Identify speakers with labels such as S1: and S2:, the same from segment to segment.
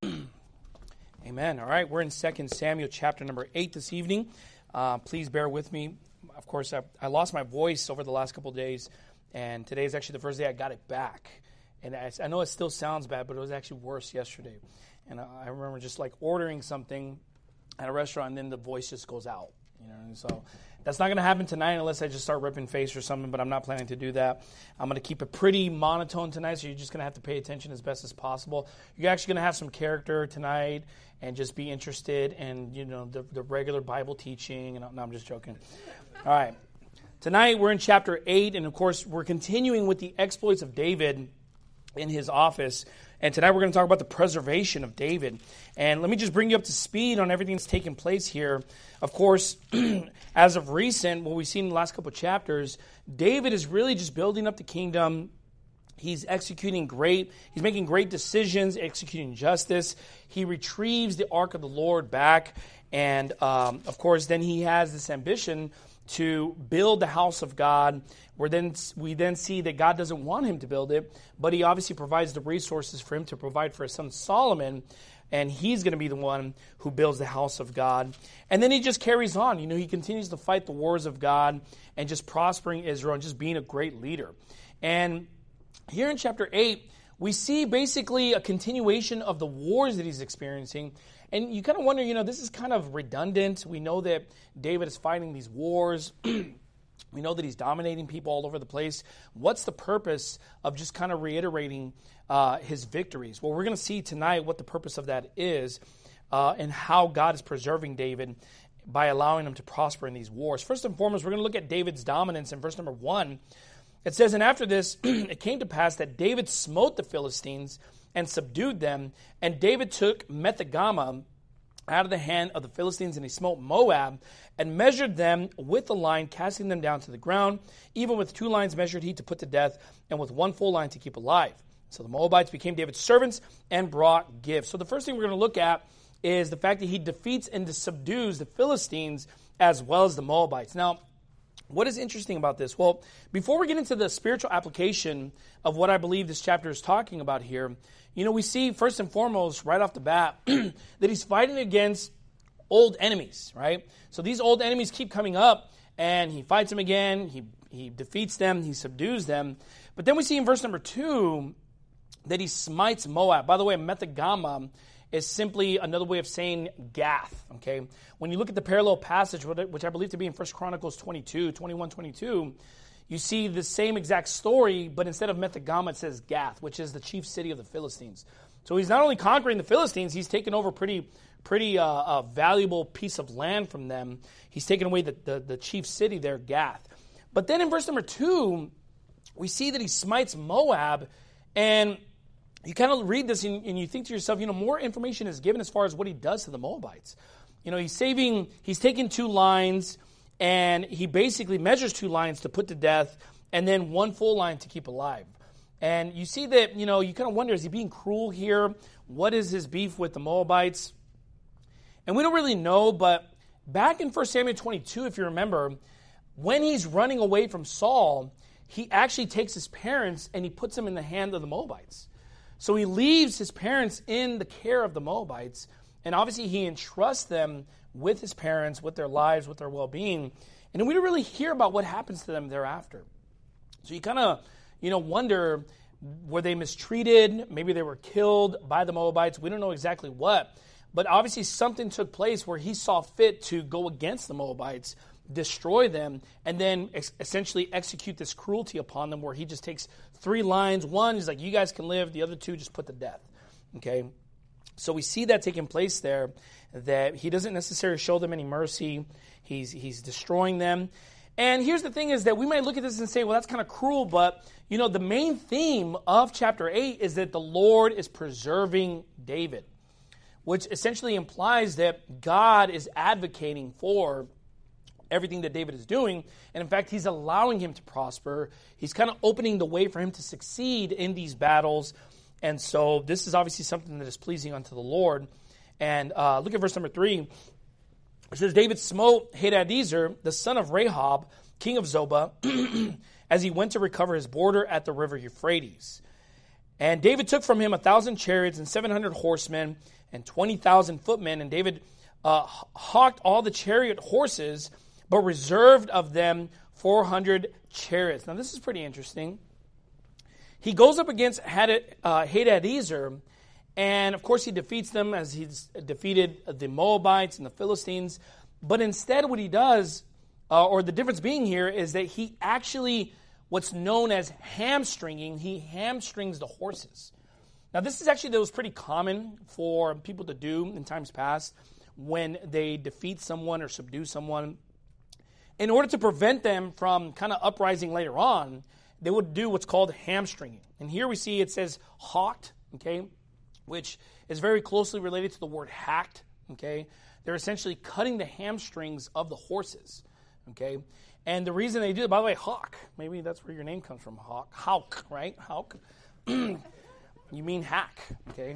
S1: Amen. All right, we're in 2 Samuel chapter number 8 this evening. Please bear with me. Of course, I lost my voice over the last couple of days, and today is actually the first day I got it back. And I know it still sounds bad, but it was actually worse yesterday. And I remember just like ordering something at a restaurant, and then the voice just goes out. And so that's not going to happen tonight unless I just start ripping face or something, but I'm not planning to do that. I'm going to keep it pretty monotone tonight, so you're just going to have to pay attention as best as possible. You're actually going to have some character tonight and just be interested in, the regular Bible teaching. And no, I'm just joking. All right. Tonight we're in chapter 8, and of course we're continuing with the exploits of David in his office. And tonight we're going to talk about the preservation of David. And let me just bring you up to speed on everything that's taken place here. Of course, as of recent, what we've seen in the last couple of chapters, David is really just building up the kingdom. He's executing great. He's making great decisions, executing justice. He retrieves the ark of the Lord back. And, of course, then he has this ambition to build the house of God, where we then see that God doesn't want him to build it, but he obviously provides the resources for him to provide for his son Solomon, and he's going to be the one who builds the house of God. And then he just carries on. He continues to fight the wars of God and just prospering Israel and just being a great leader. And here in chapter 8, we see basically a continuation of the wars that he's experiencing. And you kind of wonder, this is kind of redundant. We know that David is fighting these wars. We know that he's dominating people all over the place. What's the purpose of just kind of reiterating his victories? Well, we're going to see tonight what the purpose of that is and how God is preserving David by allowing him to prosper in these wars. First and foremost, we're going to look at David's dominance in verse number 1. It says, "And after this, it came to pass that David smote the Philistines and subdued them. And David took Methegama out of the hand of the Philistines, and he smote Moab, and measured them with a line, casting them down to the ground. Even with 2 lines measured he to put to death, and with 1 full line to keep alive. So the Moabites became David's servants and brought gifts." So the first thing we're going to look at is the fact that he defeats and subdues the Philistines as well as the Moabites. Now, what is interesting about this? Well, before we get into the spiritual application of what I believe this chapter is talking about here, we see first and foremost, right off the bat, that he's fighting against old enemies, right? So these old enemies keep coming up, and he fights them again, he defeats them, he subdues them. But then we see in verse number 2 that he smites Moab. By the way, Methegama is simply another way of saying Gath, okay? When you look at the parallel passage, which I believe to be in 1 Chronicles 21-22, you see the same exact story, but instead of Methegama, it says Gath, which is the chief city of the Philistines. So he's not only conquering the Philistines, he's taken over pretty valuable piece of land from them. He's taken away the chief city there, Gath. But then in verse number 2, we see that he smites Moab, and you kind of read this and you think to yourself, more information is given as far as what he does to the Moabites. He's taking 2 lines, and he basically measures 2 lines to put to death, and then 1 full line to keep alive. And you see that, you kind of wonder, is he being cruel here? What is his beef with the Moabites? And we don't really know, but back in 1 Samuel 22, if you remember, when he's running away from Saul, he actually takes his parents and he puts them in the hand of the Moabites. So he leaves his parents in the care of the Moabites, and obviously he entrusts them with his parents, with their lives, with their well-being. And we don't really hear about what happens to them thereafter. So you kind of, wonder, were they mistreated? Maybe they were killed by the Moabites. We don't know exactly what. But obviously something took place where he saw fit to go against the Moabites, destroy them, and then essentially execute this cruelty upon them where he just takes 3 lines. 1 is like, you guys can live. The other 2 just put to death. Okay? So we see that taking place there, that he doesn't necessarily show them any mercy. He's destroying them. And here's the thing is that we might look at this and say, well, that's kind of cruel, but, the main theme of chapter 8 is that the Lord is preserving David, which essentially implies that God is advocating for everything that David is doing. And in fact, he's allowing him to prosper. He's kind of opening the way for him to succeed in these battles. And so this is obviously something that is pleasing unto the Lord. And look at verse number 3. It says, "David smote Hadadezer, the son of Rehob, king of Zobah, as he went to recover his border at the river Euphrates. And David took from him 1,000 chariots and 700 horsemen and 20,000 footmen. And David hawked all the chariot horses, but reserved of them 400 chariots. Now, this is pretty interesting. He goes up against Hadadezer, and of course he defeats them as he's defeated the Moabites and the Philistines. But instead what he does, or the difference being here, is that he actually, what's known as hamstringing, he hamstrings the horses. Now this is actually, that was pretty common for people to do in times past when they defeat someone or subdue someone. In order to prevent them from kind of uprising later on, they would do what's called hamstringing. And here we see it says hawked, okay, which is very closely related to the word hacked, okay. They're essentially cutting the hamstrings of the horses, okay. And the reason they do it, by the way, hawk, maybe that's where your name comes from, hawk, right? Hawk. You mean hack, okay.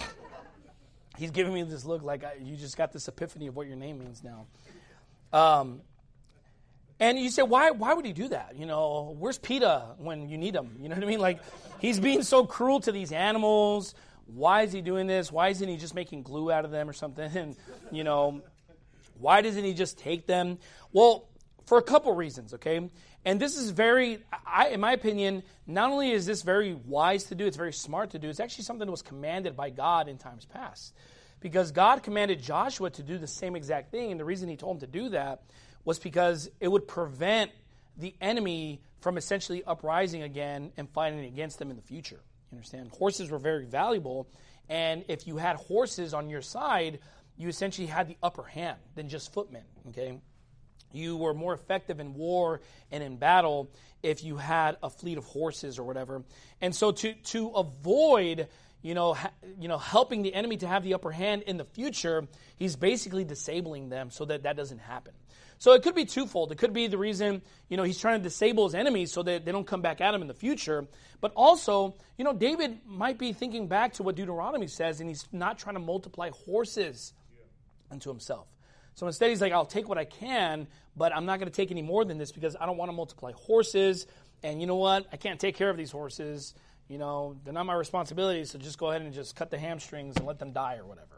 S1: He's giving me this look like you just got this epiphany of what your name means now. And you say, why would he do that? You know, where's PETA when you need him? You know what I mean? Like, he's being so cruel to these animals. Why is he doing this? Why isn't he just making glue out of them or something? And, you know, why doesn't he just take them? Well, for a couple reasons, okay? And this is very, in my opinion, not only is this very wise to do, it's very smart to do, it's actually something that was commanded by God in times past. Because God commanded Joshua to do the same exact thing, and the reason he told him to do that was because it would prevent the enemy from essentially uprising again and fighting against them in the future. You understand? Horses were very valuable, and if you had horses on your side, you essentially had the upper hand than just footmen, okay? You were more effective in war and in battle if you had a fleet of horses or whatever. And so to avoid helping the enemy to have the upper hand in the future, he's basically disabling them so that doesn't happen. So it could be twofold. It could be the reason, he's trying to disable his enemies so that they don't come back at him in the future. But also, David might be thinking back to what Deuteronomy says, and he's not trying to multiply horses unto himself. So instead he's like, I'll take what I can, but I'm not going to take any more than this because I don't want to multiply horses. And you know what? I can't take care of these horses. They're not my responsibility, so just go ahead and just cut the hamstrings and let them die or whatever,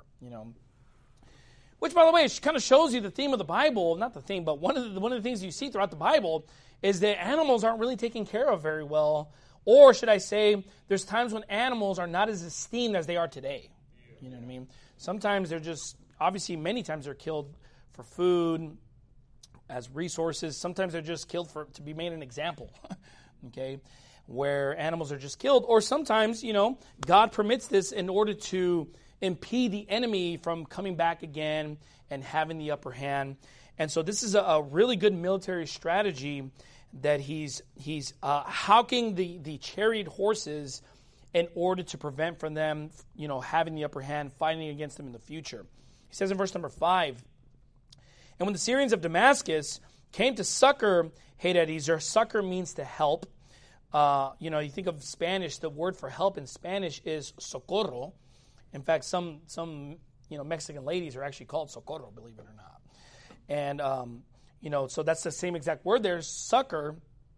S1: Which, by the way, kind of shows you the theme of the Bible. Not the theme, but one of the things you see throughout the Bible is that animals aren't really taken care of very well. Or should I say, there's times when animals are not as esteemed as they are today. You know what I mean? Sometimes they're just, obviously many times they're killed for food, as resources. Sometimes they're just killed to be made an example, okay? Where animals are just killed. Or sometimes, God permits this in order to impede the enemy from coming back again and having the upper hand. And so this is a really good military strategy that he's hawking the chariot horses in order to prevent from them, having the upper hand, fighting against them in the future. He says in verse number 5, and when the Syrians of Damascus came to succor Hadadezer, succor means to help. You think of Spanish, the word for help in Spanish is socorro. In fact, some Mexican ladies are actually called socorro, believe it or not. And, so that's the same exact word there, succor.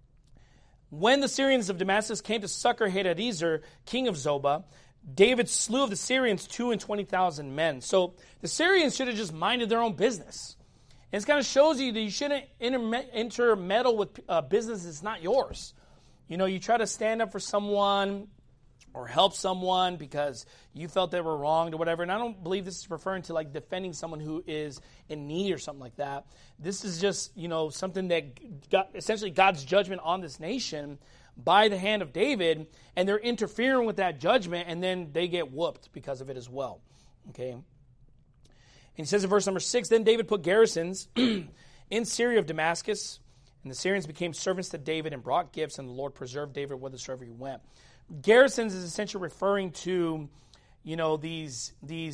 S1: When the Syrians of Damascus came to succor Hadadezer, king of Zobah, David slew of the Syrians 220,000 men. So the Syrians should have just minded their own business. And it kind of shows you that you shouldn't intermeddle with business that's not yours. You try to stand up for someone or help someone because you felt they were wronged or whatever. And I don't believe this is referring to like defending someone who is in need or something like that. This is just, something that got essentially God's judgment on this nation by the hand of David, and they're interfering with that judgment, and then they get whooped because of it as well. Okay? And he says in verse number 6, then David put garrisons in Syria of Damascus, and the Syrians became servants to David and brought gifts, and the Lord preserved David whithersoever he went. Garrisons is essentially referring to, these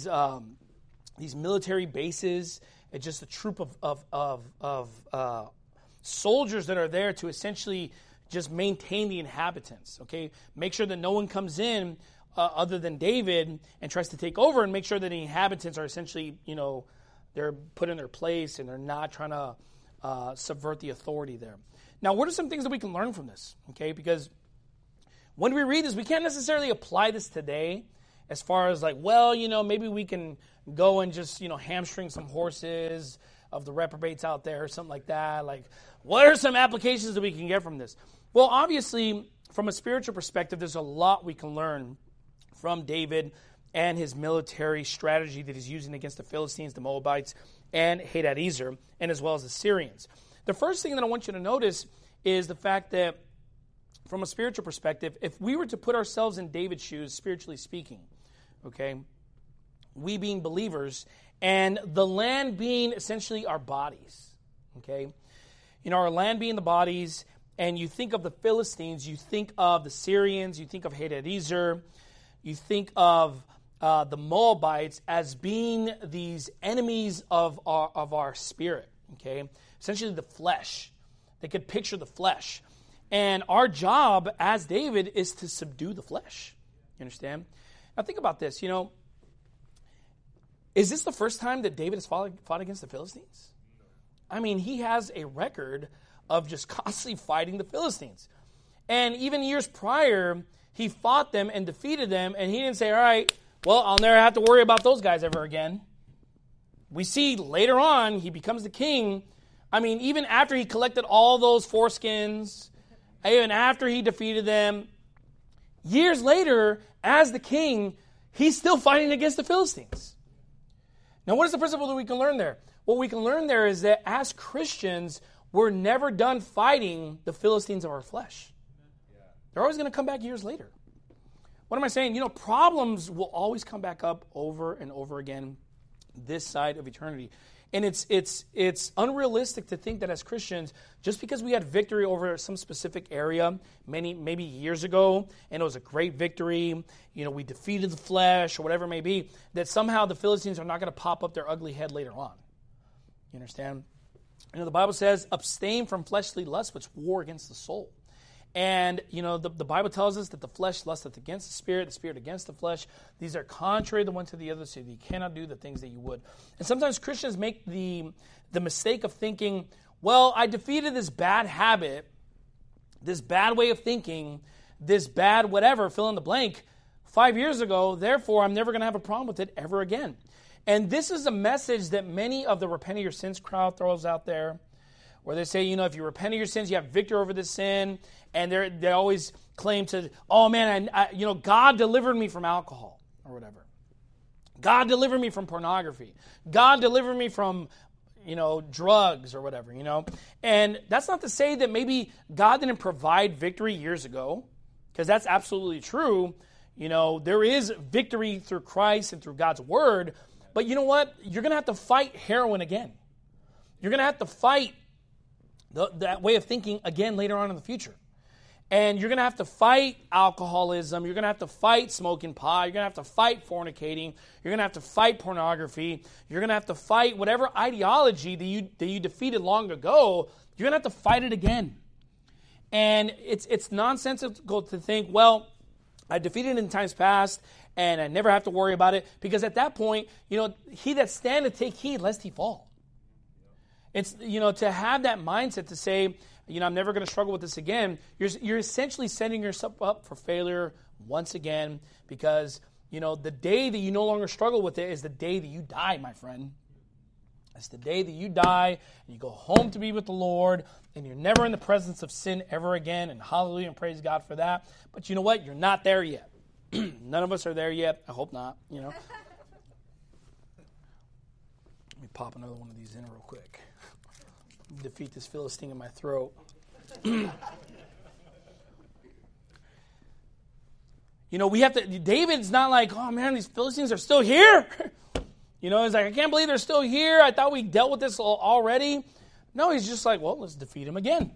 S1: military bases. It's just a troop of soldiers that are there to essentially just maintain the inhabitants. Okay, make sure that no one comes in other than David and tries to take over, and make sure that the inhabitants are essentially, they're put in their place and they're not trying to subvert the authority there. Now, what are some things that we can learn from this? Okay, because when we read this, we can't necessarily apply this today as far as like, well, maybe we can go and just, hamstring some horses of the reprobates out there or something like that. Like, what are some applications that we can get from this? Well, obviously, from a spiritual perspective, there's a lot we can learn from David and his military strategy that he's using against the Philistines, the Moabites, and Hadadezer, and as well as the Syrians. The first thing that I want you to notice is the fact that from a spiritual perspective, if we were to put ourselves in David's shoes, spiritually speaking, okay, we being believers, and the land being essentially our bodies, okay? Our land being the bodies, and you think of the Philistines, you think of the Syrians, you think of Hadadezer, you think of the Moabites as being these enemies of our spirit, okay? Essentially the flesh. They could picture the flesh. And our job as David is to subdue the flesh. You understand? Now think about this, is this the first time that David has fought against the Philistines? I mean, he has a record of just constantly fighting the Philistines. And even years prior, he fought them and defeated them, and he didn't say, all right, well, I'll never have to worry about those guys ever again. We see later on, he becomes the king. I mean, even after he collected all those foreskins, even after he defeated them, years later, as the king, he's still fighting against the Philistines. Now, what is the principle that we can learn there? What we can learn there is that as Christians, we're never done fighting the Philistines of our flesh. They're always going to come back years later. What am I saying? Problems will always come back up over and over again this side of eternity. And it's unrealistic to think that as Christians, just because we had victory over some specific area maybe years ago, and it was a great victory, we defeated the flesh or whatever it may be, that somehow the Philistines are not going to pop up their ugly head later on. You understand? The Bible says, abstain from fleshly lust, which war against the soul. And, the Bible tells us that the flesh lusteth against the spirit against the flesh. These are contrary the one to the other, so you cannot do the things that you would. And sometimes Christians make the mistake of thinking, well, I defeated this bad habit, this bad way of thinking, this bad whatever, fill in the blank, 5 years ago, therefore I'm never going to have a problem with it ever again. And this is a message that many of the repent of your sins crowd throws out there, where they say, if you repent of your sins, you have victory over the sin. And they always claim to, oh man, God delivered me from alcohol or whatever. God delivered me from pornography. God delivered me from, drugs or whatever, And that's not to say that maybe God didn't provide victory years ago, because that's absolutely true. There is victory through Christ and through God's word. But you know what? You're going to have to fight heroin again. You're going to have to fight that way of thinking again later on in the future. And you're going to have to fight alcoholism. You're going to have to fight smoking pot. You're going to have to fight fornicating. You're going to have to fight pornography. You're going to have to fight whatever ideology that you defeated long ago. You're going to have to fight it again. And it's nonsensical to think, well, I defeated it in times past, and I never have to worry about it. Because at that point, he that standeth take heed lest he fall. It's, to have that mindset to say, I'm never going to struggle with this again. You're essentially setting yourself up for failure once again, because, the day that you no longer struggle with it is the day that you die, my friend. It's the day that you die and you go home to be with the Lord, and you're never in the presence of sin ever again, and hallelujah and praise God for that. But you know what? You're not there yet. None of us are there yet. I hope not, Let me pop another one of these in real quick. Defeat this Philistine in my throat. We have to, David's not like, oh man, these Philistines are still here. He's like, I can't believe they're still here. I thought we dealt with this already. No, he's just like, well, let's defeat him again.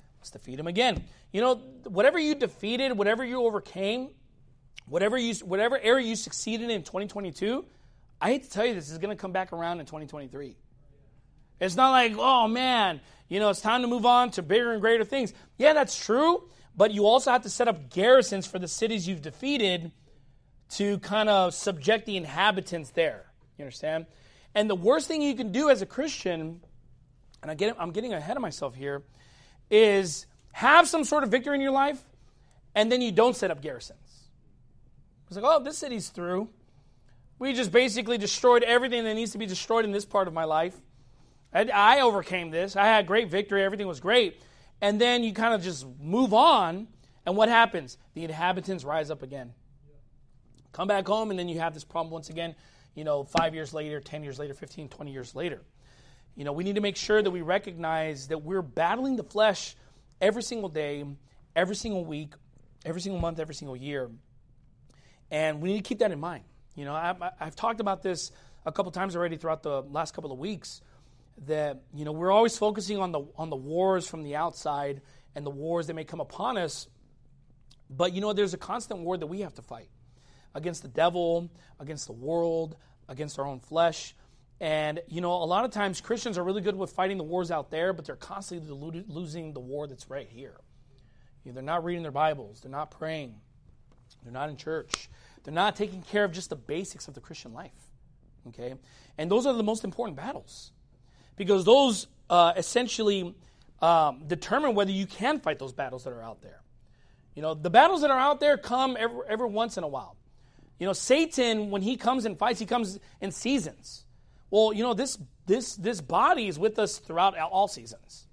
S1: Whatever you defeated, whatever you overcame, whatever area you succeeded in 2022, I hate to tell you, this is going to come back around in 2023. It's not like, oh man, it's time to move on to bigger and greater things. Yeah, that's true, but you also have to set up garrisons for the cities you've defeated to kind of subject the inhabitants there. You understand? And the worst thing you can do as a Christian, and I'm getting ahead of myself here, is have some sort of victory in your life and then you don't set up garrisons. It's like, oh, this city's through. We just basically destroyed everything that needs to be destroyed in this part of my life. I overcame this. I had great victory. Everything was great. And then you kind of just move on, and what happens? The inhabitants rise up again. Come back home, and then you have this problem once again, 5 years later, 10 years later, 15, 20 years later. We need to make sure that we recognize that we're battling the flesh every single day, every single week, every single month, every single year. And we need to keep that in mind. I've talked about this a couple times already throughout the last couple of weeks, that, we're always focusing on the wars from the outside and the wars that may come upon us. But, there's a constant war that we have to fight against the devil, against the world, against our own flesh. And, a lot of times Christians are really good with fighting the wars out there, but they're constantly losing the war that's right here. They're not reading their Bibles. They're not praying. They're not in church. They're not taking care of just the basics of the Christian life. Okay? And those are the most important battles, because those essentially determine whether you can fight those battles that are out there. The battles that are out there come every once in a while. Satan, when he comes and fights, he comes in seasons. Well, this body is with us throughout all seasons.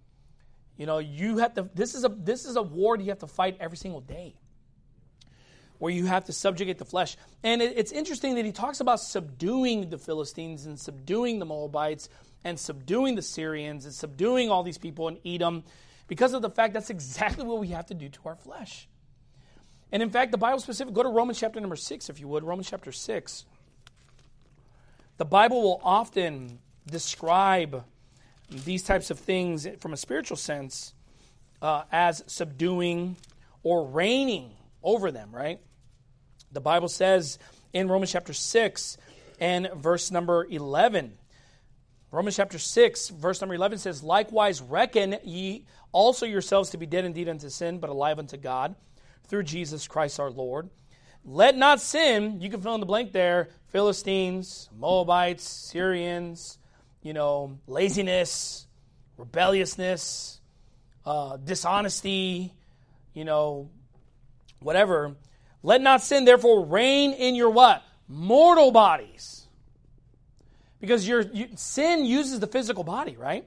S1: You have to. This is a war that you have to fight every single day, where you have to subjugate the flesh. And it's interesting that he talks about subduing the Philistines and subduing the Moabites and subduing the Syrians and subduing all these people in Edom, because of the fact that's exactly what we have to do to our flesh. And in fact, the Bible specific, go to Romans chapter number 6, if you would, Romans chapter 6. The Bible will often describe these types of things from a spiritual sense as subduing or reigning over them, right? The Bible says in Romans chapter 6 and verse number 11, Romans chapter 6, verse number 11 says, "Likewise reckon ye also yourselves to be dead indeed unto sin, but alive unto God, through Jesus Christ our Lord. Let not sin," you can fill in the blank there, Philistines, Moabites, Syrians, laziness, rebelliousness, dishonesty, whatever. "Let not sin therefore reign in your" what? Mortal bodies. Because sin uses the physical body, right?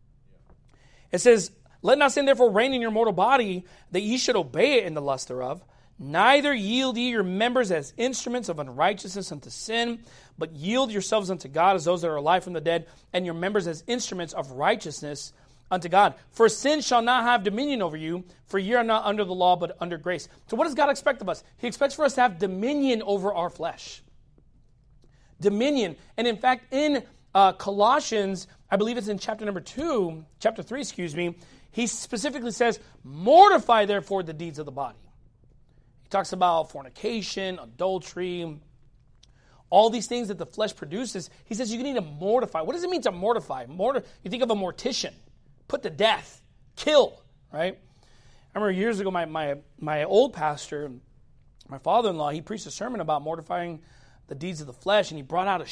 S1: It says, "Let not sin therefore reign in your mortal body, that ye should obey it in the lust thereof. Neither yield ye your members as instruments of unrighteousness unto sin, but yield yourselves unto God as those that are alive from the dead, and your members as instruments of righteousness unto God. For sin shall not have dominion over you, for ye are not under the law, but under grace." So what does God expect of us? He expects for us to have dominion over our flesh. Dominion. And in fact, in Colossians, I believe it's in chapter 3, he specifically says, "Mortify therefore the deeds of the body." He talks about fornication, adultery, all these things that the flesh produces. He says you need to mortify. What does it mean to mortify? You think of a mortician. Put to death. Kill. Right? I remember years ago, my old pastor, my father-in-law, he preached a sermon about mortifying the deeds of the flesh, and he brought out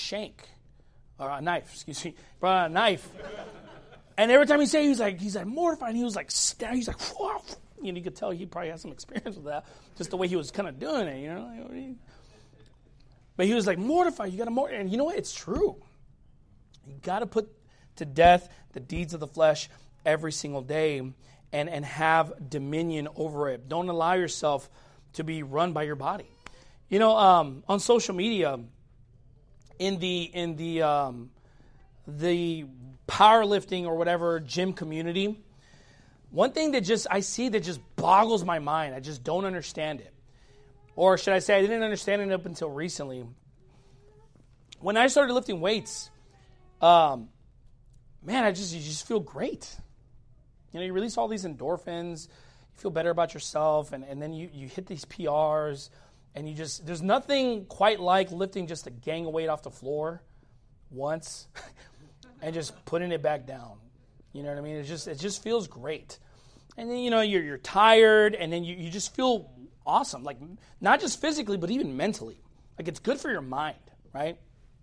S1: a knife, brought out a knife. And every time he said, he's like mortified, he was like, whoa. You could tell he probably had some experience with that, just the way he was kind of doing it, But he was like, mortify, you got to mortify. And you know what? It's true. You got to put to death the deeds of the flesh every single day and have dominion over it. Don't allow yourself to be run by your body. On social media, in the powerlifting or whatever gym community, one thing that I see that just boggles my mind, I just don't understand it. Or should I say, I didn't understand it up until recently. When I started lifting weights, you just feel great. You release all these endorphins, you feel better about yourself, and then you hit these PRs. And there's nothing quite like lifting just a gang of weight off the floor once and just putting it back down. You know what I mean? It just feels great. And then, you're tired, and then you just feel awesome. Like, not just physically, but even mentally. Like, it's good for your mind, right?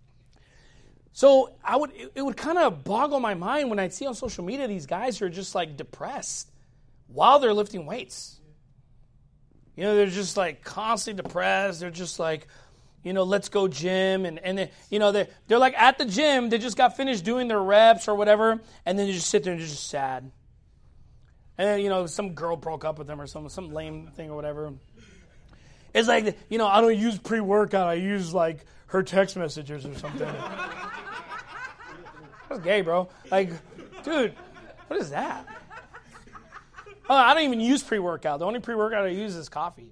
S1: So it would kind of boggle my mind when I'd see on social media these guys who are just like depressed while they're lifting weights. You know, they're just like constantly depressed. They're just like, you know, let's go gym. And then, you know, they're like at the gym. They just got finished doing their reps or whatever. And then they just sit there and they're just sad. And then, you know, some girl broke up with them or some lame thing or whatever. It's like, you know, I don't use pre-workout. I use like her text messages or something. That's gay, bro. Like, dude, what is that? Oh, I don't even use pre-workout. The only pre-workout I use is coffee.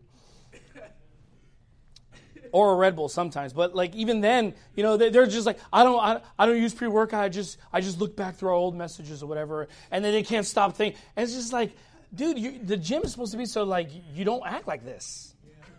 S1: Or a Red Bull sometimes. But like even then, you know, they're just like, I don't use pre-workout. I just look back through our old messages or whatever. And then they can't stop thinking. And it's just like, dude, the gym is supposed to be so like you don't act like this.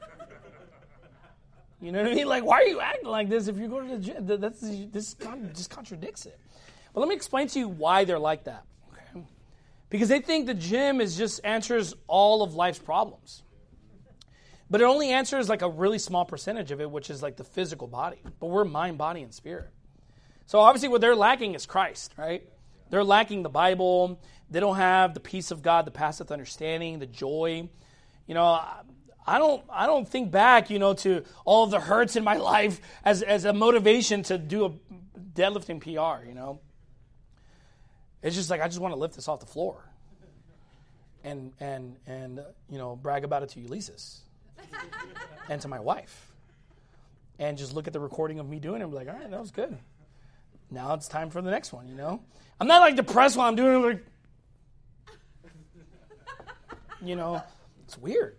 S1: You know what I mean? Like, why are you acting like this if you go to the gym? This just contradicts it. But let me explain to you why they're like that. Okay? Because they think the gym just answers all of life's problems. But it only answers like a really small percentage of it, which is like the physical body. But we're mind, body, and spirit. So obviously what they're lacking is Christ, right? They're lacking the Bible. They don't have the peace of God, the passeth understanding, the joy. You know, I don't think back, you know, to all of the hurts in my life as a motivation to do a deadlifting PR, you know. It's just like I just want to lift this off the floor and you know, brag about it to Ulysses and to my wife. And just look at the recording of me doing it and be like, all right, that was good. Now it's time for the next one, you know. I'm not like depressed while I'm doing it, like, you know, it's weird.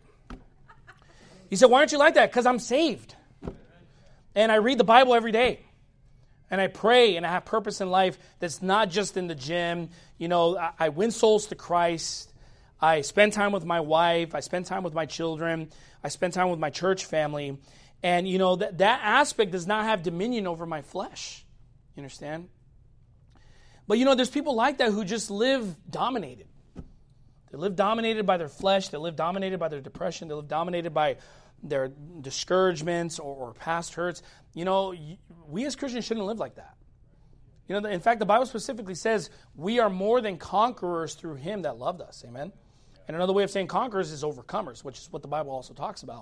S1: He said, why aren't you like that? Because I'm saved. And I read the Bible every day. And I pray and I have purpose in life that's not just in the gym. You know, I win souls to Christ. I spend time with my wife. I spend time with my children. I spend time with my church family. And, you know, that aspect does not have dominion over my flesh. You understand? But, you know, there's people like that who just live dominated. They live dominated by their flesh. They live dominated by their depression. They live dominated by their discouragements or past hurts. You know, we as Christians shouldn't live like that. You know, in fact, the Bible specifically says we are more than conquerors through Him that loved us. Amen? And another way of saying conquerors is overcomers, which is what the Bible also talks about.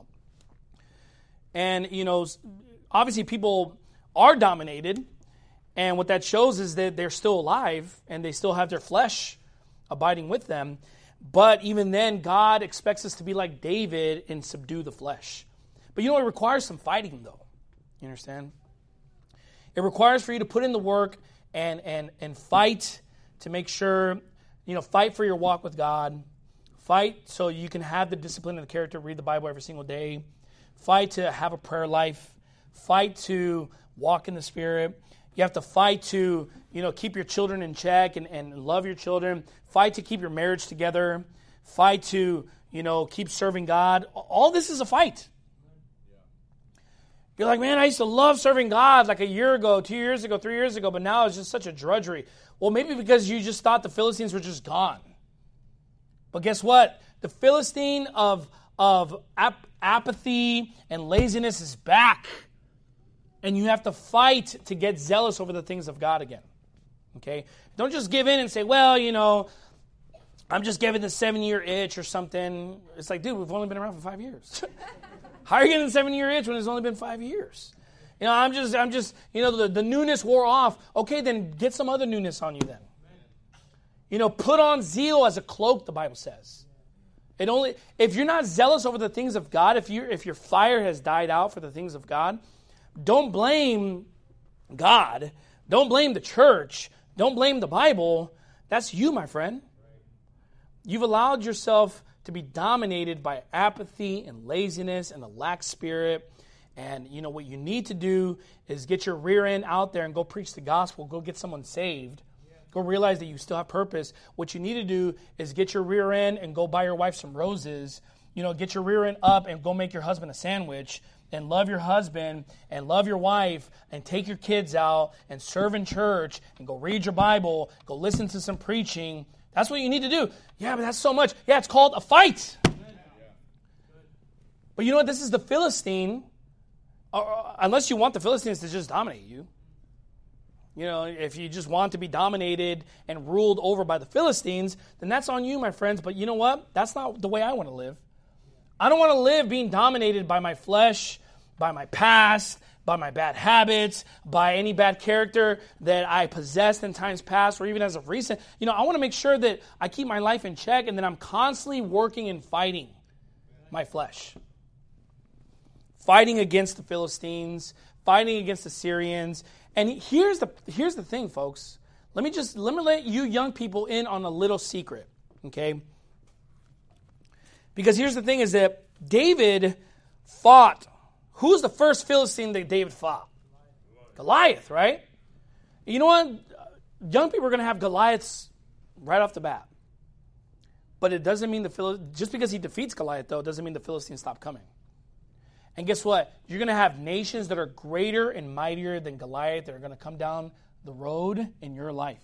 S1: And, you know, obviously people are dominated. And what that shows is that they're still alive and they still have their flesh abiding with them. But even then, God expects us to be like David and subdue the flesh. But you know, it requires some fighting, though. You understand? It requires for you to put in the work and fight to make sure, you know, fight for your walk with God. Fight so you can have the discipline and the character, read the Bible every single day. Fight to have a prayer life. Fight to walk in the Spirit. You have to fight to, you know, keep your children in check and love your children. Fight to keep your marriage together. Fight to, you know, keep serving God. All this is a fight. You're like, man, I used to love serving God like a year ago, 2 years ago, 3 years ago, but now it's just such a drudgery. Well, maybe because you just thought the Philistines were just gone. But guess what? The Philistine of apathy and laziness is back. And you have to fight to get zealous over the things of God again. Okay? Don't just give in and say, well, you know, I'm just giving the 7-year itch or something. It's like, dude, we've only been around for 5 years. How are you getting the 7-year itch when it's only been 5 years? You know, I'm just, you know, the newness wore off. Okay, then get some other newness on you then. You know, put on zeal as a cloak, the Bible says. If you're not zealous over the things of God, if your fire has died out for the things of God, don't blame God. Don't blame the church. Don't blame the Bible. That's you, my friend. You've allowed yourself to be dominated by apathy and laziness and a lax spirit. And, you know, what you need to do is get your rear end out there and go preach the gospel. Go get someone saved. Go realize that you still have purpose. What you need to do is get your rear end and go buy your wife some roses. You know, get your rear end up and go make your husband a sandwich. And love your husband and love your wife and take your kids out and serve in church and go read your Bible, go listen to some preaching. That's what you need to do. Yeah, but that's so much. Yeah, it's called a fight. But you know what? This is the Philistine. Unless you want the Philistines to just dominate you. You know, if you just want to be dominated and ruled over by the Philistines, then that's on you, my friends. But you know what? That's not the way I want to live. I don't want to live being dominated by my flesh, by my past, by my bad habits, by any bad character that I possessed in times past or even as of recent. I want to make sure that I keep my life in check and that I'm constantly working and fighting my flesh. Fighting against the Philistines, fighting against the Syrians. And here's the thing, folks. Let me let you young people in on a little secret, okay? Because here's the thing is that David fought. Who's the first Philistine that David fought? Goliath, right? You know what? Young people are going to have Goliaths right off the bat. But it doesn't mean just because he defeats Goliath, though, it doesn't mean the Philistines stop coming. And guess what? You're going to have nations that are greater and mightier than Goliath that are going to come down the road in your life.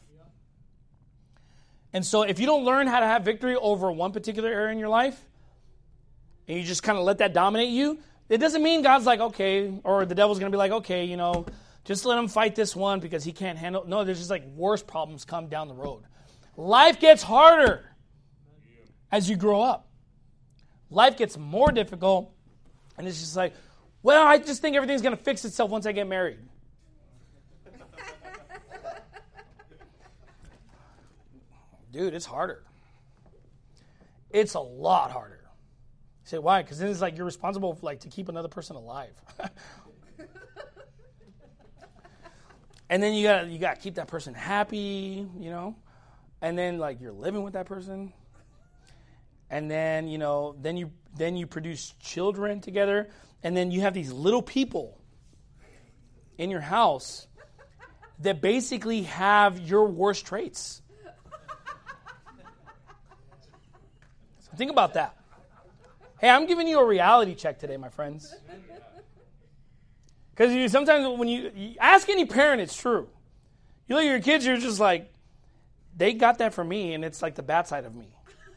S1: And so if you don't learn how to have victory over one particular area in your life, and you just kind of let that dominate you, it doesn't mean God's like, okay, or the devil's going to be like, okay, just let him fight this one because he can't handle. No, there's just like worse problems come down the road. Life gets harder as you grow up. Life gets more difficult, and it's just like, well, I just think everything's going to fix itself once I get married. Dude, it's harder. It's a lot harder. You say, why? Because then it's like you're responsible for, to keep another person alive. And then you got to keep that person happy, And then you're living with that person. And then, then you produce children together, and then you have these little people in your house that basically have your worst traits. So think about that. Hey, I'm giving you a reality check today, my friends. Because sometimes when you ask any parent, it's true. You look at your kids, you're just like, they got that from me, and it's like the bad side of me.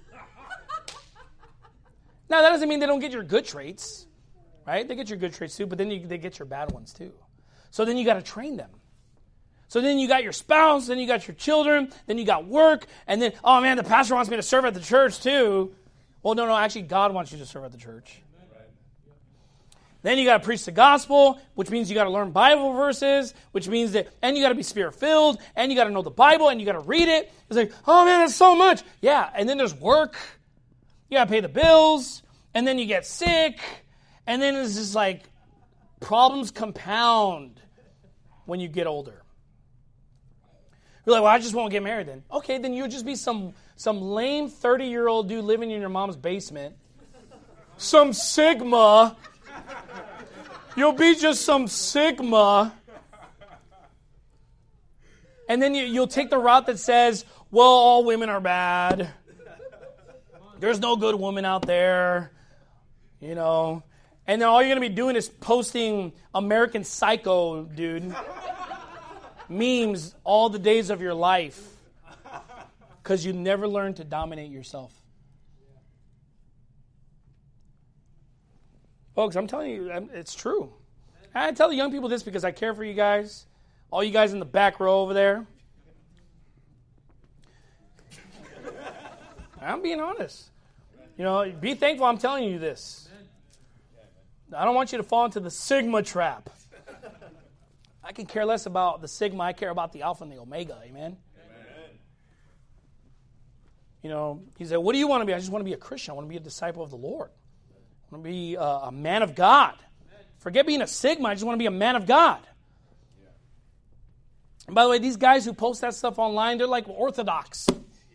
S1: Now, that doesn't mean they don't get your good traits, right? They get your good traits too, but then they get your bad ones too. So then you got to train them. So then you got your spouse, then you got your children, then you got work, and then, oh man, the pastor wants me to serve at the church too. Well, no, actually, God wants you to serve at the church. Then you got to preach the gospel, which means you got to learn Bible verses, which means that, and you got to be Spirit-filled, and you got to know the Bible, and you got to read it. It's like, oh man, that's so much. Yeah, and then there's work. You got to pay the bills, and then you get sick, and then it's just like problems compound when you get older. You're like, well, I just won't get married then. Okay, then you'll just be some lame 30-year-old dude living in your mom's basement. Some Sigma. You'll be just some Sigma. And then you'll take the route that says, well, all women are bad. There's no good woman out there. And then all you're going to be doing is posting American Psycho, dude. Memes all the days of your life. Because you never learned to dominate yourself. Folks, I'm telling you, it's true. I tell the young people this because I care for you guys. All you guys in the back row over there. I'm being honest. Be thankful I'm telling you this. I don't want you to fall into the Sigma trap. I can care less about the Sigma. I care about the Alpha and the Omega. Amen? He said, what do you want to be? I just want to be a Christian. I want to be a disciple of the Lord. I want to be a man of God. Forget being a Sigma. I just want to be a man of God. And by the way, these guys who post that stuff online, they're like Orthodox.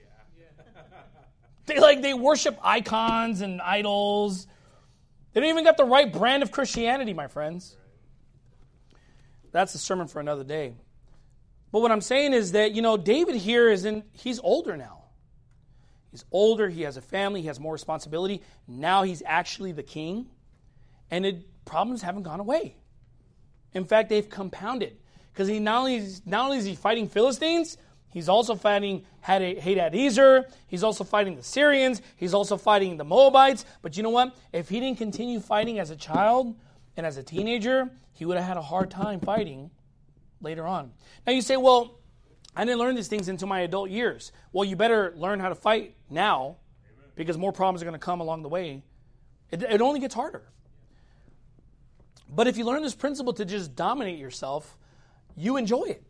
S1: They worship icons and idols. They don't even got the right brand of Christianity, my friends. That's a sermon for another day. But what I'm saying is that, David here he's older now. He's older, he has a family, he has more responsibility. Now he's actually the king. And problems haven't gone away. In fact, they've compounded. Because not only is he fighting Philistines, he's also fighting Hadadezer. He's also fighting the Syrians. He's also fighting the Moabites. But you know what? If he didn't continue fighting as a child and as a teenager, he would have had a hard time fighting later on. Now you say, well, I didn't learn these things until my adult years. Well, you better learn how to fight now because more problems are going to come along the way It only gets harder. But if you learn this principle to just dominate yourself, you enjoy it.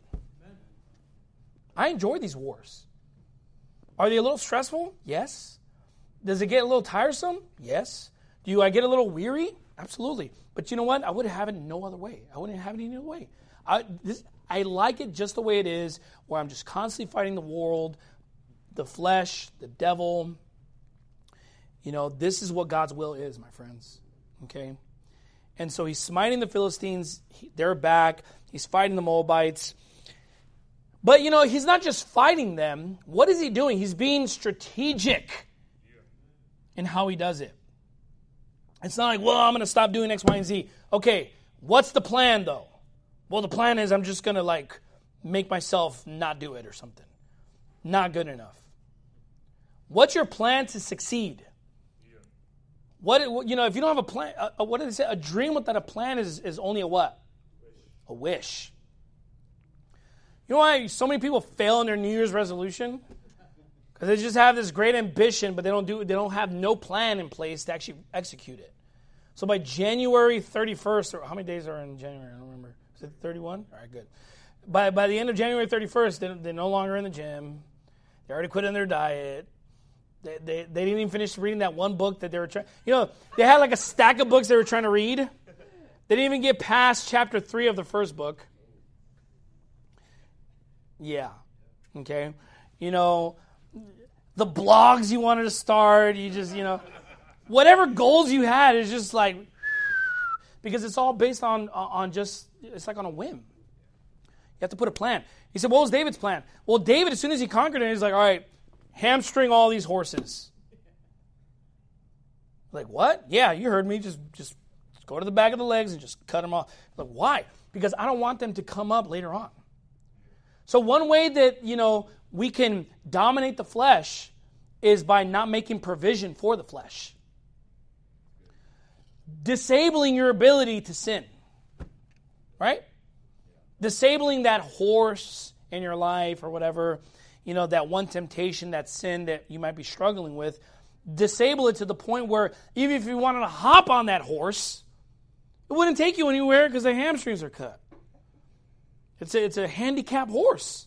S1: I enjoy these wars. Are they a little stressful? Yes. Does it get a little tiresome? Yes. Do I get a little weary? Absolutely. But you know what? I would have it no other way. I wouldn't have it any other way. I like it just the way it is, where I'm just constantly fighting the world, the flesh, the devil. This is what God's will is, my friends. Okay? And so he's smiting the Philistines. They're back. He's fighting the Moabites. But, he's not just fighting them. What is he doing? He's being strategic in how he does it. It's not like, I'm going to stop doing X, Y, and Z. Okay, what's the plan, though? Well, the plan is I'm just going to, make myself not do it or something. Not good enough. What's your plan to succeed? If you don't have a plan, what did they say? A dream without a plan is only a what? A wish. You know why so many people fail in their New Year's resolution? Because they just have this great ambition, but they don't have no plan in place to actually execute it. So by January 31st, or how many days are in January? I don't remember. Is it 31? All right, good. By the end of January 31st, they're no longer in the gym. They already quit on their diet. They didn't even finish reading that one book that they were trying. They had like a stack of books they were trying to read. They didn't even get past chapter 3 of the first book. Yeah. Okay. The blogs you wanted to start, you just, whatever goals you had is just like, because it's all based on just, it's like on a whim. You have to put a plan. He said, what was David's plan? Well, David, as soon as he conquered it, he's like, all right, hamstring all these horses. Like, what? Yeah, you heard me. Just go to the back of the legs and just cut them off. Like, why? Because I don't want them to come up later on. So one way that, we can dominate the flesh is by not making provision for the flesh. Disabling your ability to sin. Right? Disabling that horse in your life or whatever, that one temptation, that sin that you might be struggling with. Disable it to the point where even if you wanted to hop on that horse, it wouldn't take you anywhere because the hamstrings are cut. It's a handicapped horse.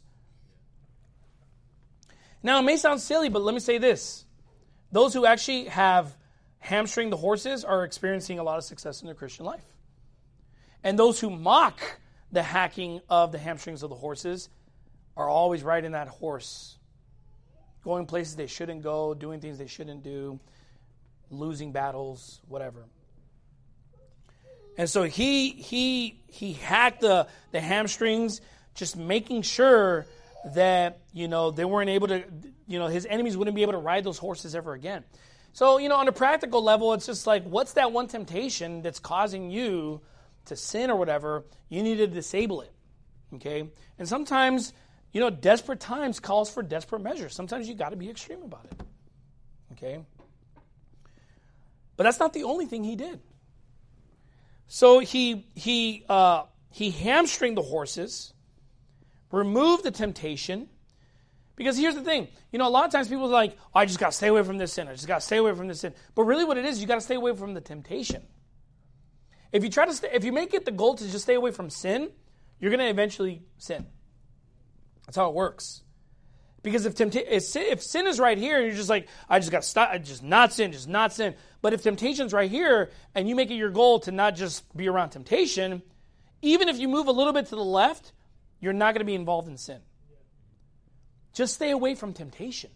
S1: Now, it may sound silly, but let me say this. Those who actually have hamstring the horses are experiencing a lot of success in their Christian life. And those who mock the hacking of the hamstrings of the horses are always riding that horse, going places they shouldn't go, doing things they shouldn't do, losing battles, whatever. And so he hacked the hamstrings, just making sure that, they weren't able to, his enemies wouldn't be able to ride those horses ever again. So, on a practical level, it's just like, what's that one temptation that's causing you to sin or whatever? You need to disable it, okay? And sometimes, desperate times calls for desperate measures. Sometimes you got to be extreme about it, okay? But that's not the only thing he did. So he hamstringed the horses, removed the temptation, because here's the thing. A lot of times people are like, I just got to stay away from this sin. I just got to stay away from this sin. But really what it is, you got to stay away from the temptation. If you make it the goal to just stay away from sin, you're going to eventually sin. That's how it works. Because if sin is right here, and you're just like, I just got to stop, just not sin. But if temptation's right here, and you make it your goal to not just be around temptation, even if you move a little bit to the left, you're not going to be involved in sin. Just stay away from temptation.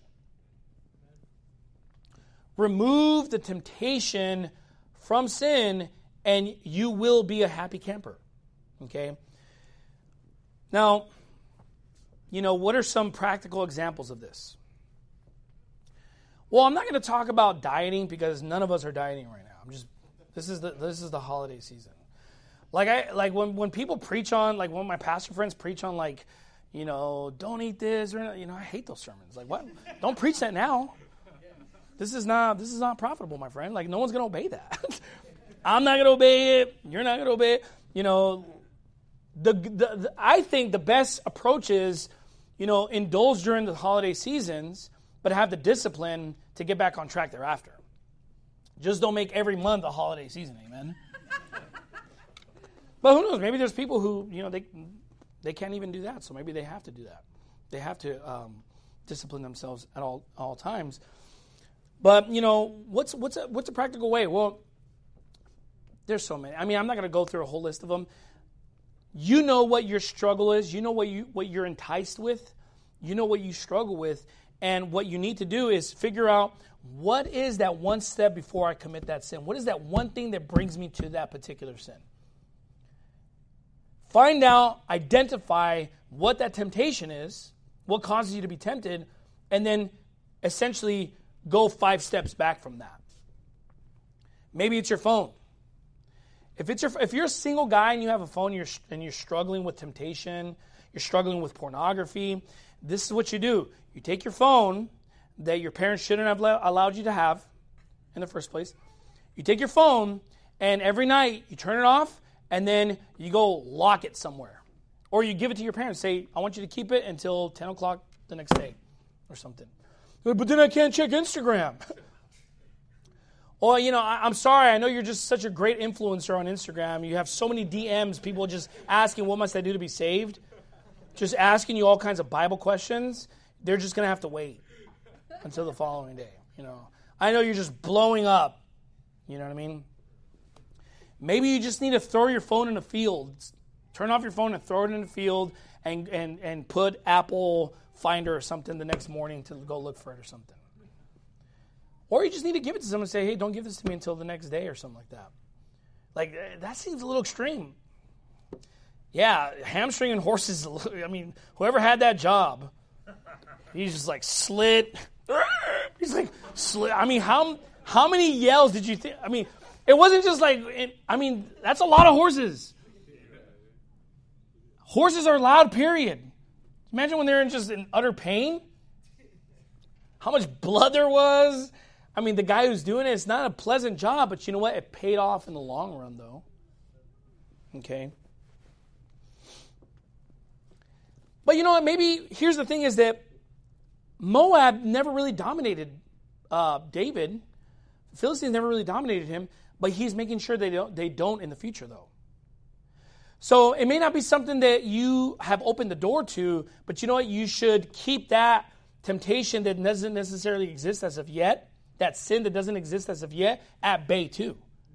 S1: Remove the temptation from sin, and you will be a happy camper. Okay? Now, what are some practical examples of this? Well, I'm not going to talk about dieting because none of us are dieting right now. This is the holiday season. Like when people preach on, like when my pastor friends preach on, like, don't eat this, or I hate those sermons. Like, what? Don't preach that now. This is not profitable, my friend. Like, no one's going to obey that. I'm not going to obey it. You're not going to obey it. I think the best approach is, indulge during the holiday seasons, but have the discipline to get back on track thereafter. Just don't make every month a holiday season, amen? But who knows? Maybe there's people who, they can't even do that, so maybe they have to do that. They have to discipline themselves at all times. But, what's a practical way? Well, there's so many. I mean, I'm not going to go through a whole list of them. You know what your struggle is. You know what you're enticed with. You know what you struggle with. And what you need to do is figure out, what is that one step before I commit that sin? What is that one thing that brings me to that particular sin? Find out, identify what that temptation is, what causes you to be tempted, and then essentially go 5 steps back from that. Maybe it's your phone. If you're a single guy and you have a phone and you're struggling with temptation, you're struggling with pornography, this is what you do. You take your phone that your parents shouldn't have allowed you to have in the first place. You take your phone, and every night you turn it off, and then you go lock it somewhere. Or you give it to your parents. Say, I want you to keep it until 10 o'clock the next day or something. But then I can't check Instagram. Or, I'm sorry, I know you're just such a great influencer on Instagram. You have so many DMs, people just asking, what must I do to be saved? Just asking you all kinds of Bible questions. They're just going to have to wait until the following day. I know you're just blowing up. You know what I mean? Maybe you just need to throw your phone in the field. Turn off your phone and throw it in the field and put Apple Finder or something the next morning to go look for it or something. Or you just need to give it to someone and say, hey, don't give this to me until the next day or something like that. Like, that seems a little extreme. Yeah, hamstringing horses, I mean, whoever had that job, he's just like slit. He's like, slit. I mean, how many yells did you think? I mean, it wasn't just like, that's a lot of horses. Horses are loud, period. Imagine when they're just in utter pain. How much blood there was. I mean, the guy who's doing it's not a pleasant job, but you know what? It paid off in the long run, though. Okay. But you know what? Maybe here's the thing is that Moab never really dominated David. The Philistines never really dominated him, but he's making sure they don't in the future, though. So it may not be something that you have opened the door to, but you know what? You should keep that temptation that doesn't necessarily exist as of yet, that sin that doesn't exist as of yet, at bay too.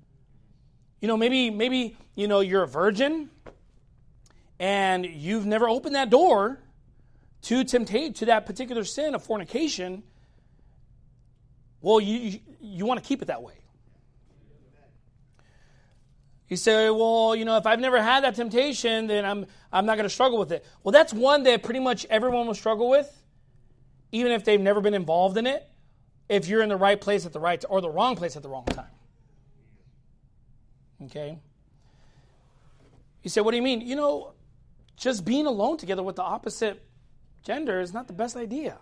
S1: Maybe you're a virgin and you've never opened that door to that particular sin of fornication. Well, you want to keep it that way. You say, well, if I've never had that temptation, then I'm not going to struggle with it. Well, that's one that pretty much everyone will struggle with, even if they've never been involved in it, if you're in the right place at the right or the wrong place at the wrong time. Okay? You say, what do you mean? Just being alone together with the opposite gender is not the best idea.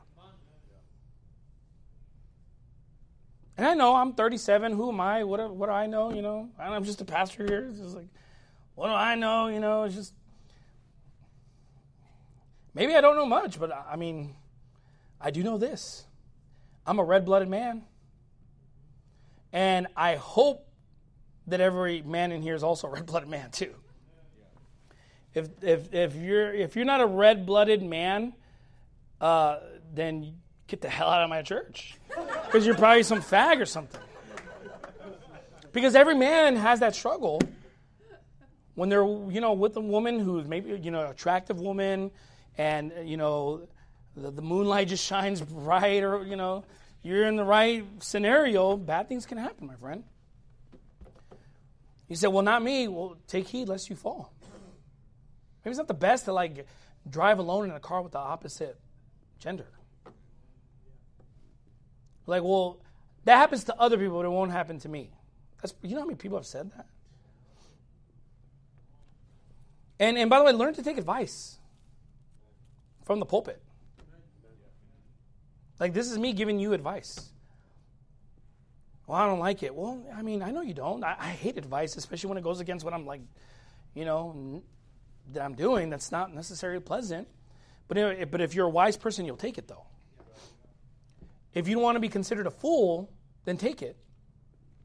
S1: And I know I'm 37. Who am I? What do I know? I'm just a pastor here. It's just like, what do I know? It's just maybe I don't know much, but I do know this. I'm a red-blooded man, and I hope that every man in here is also a red-blooded man too. If you're not a red-blooded man, then get the hell out of my church. Because you're probably some fag or something. Because every man has that struggle when they're, with a woman who's maybe, an attractive woman, and, the moonlight just shines bright, or, you're in the right scenario, bad things can happen, my friend. You say, well, not me. Well, take heed lest you fall. Maybe it's not the best to, drive alone in a car with the opposite gender. Well, that happens to other people, but it won't happen to me. You know how many people have said that? And by the way, learn to take advice from the pulpit. This is me giving you advice. Well, I don't like it. Well, I know you don't. I hate advice, especially when it goes against what I'm that I'm doing. That's not necessarily pleasant. But if you're a wise person, you'll take it, though. If you don't want to be considered a fool, then take it.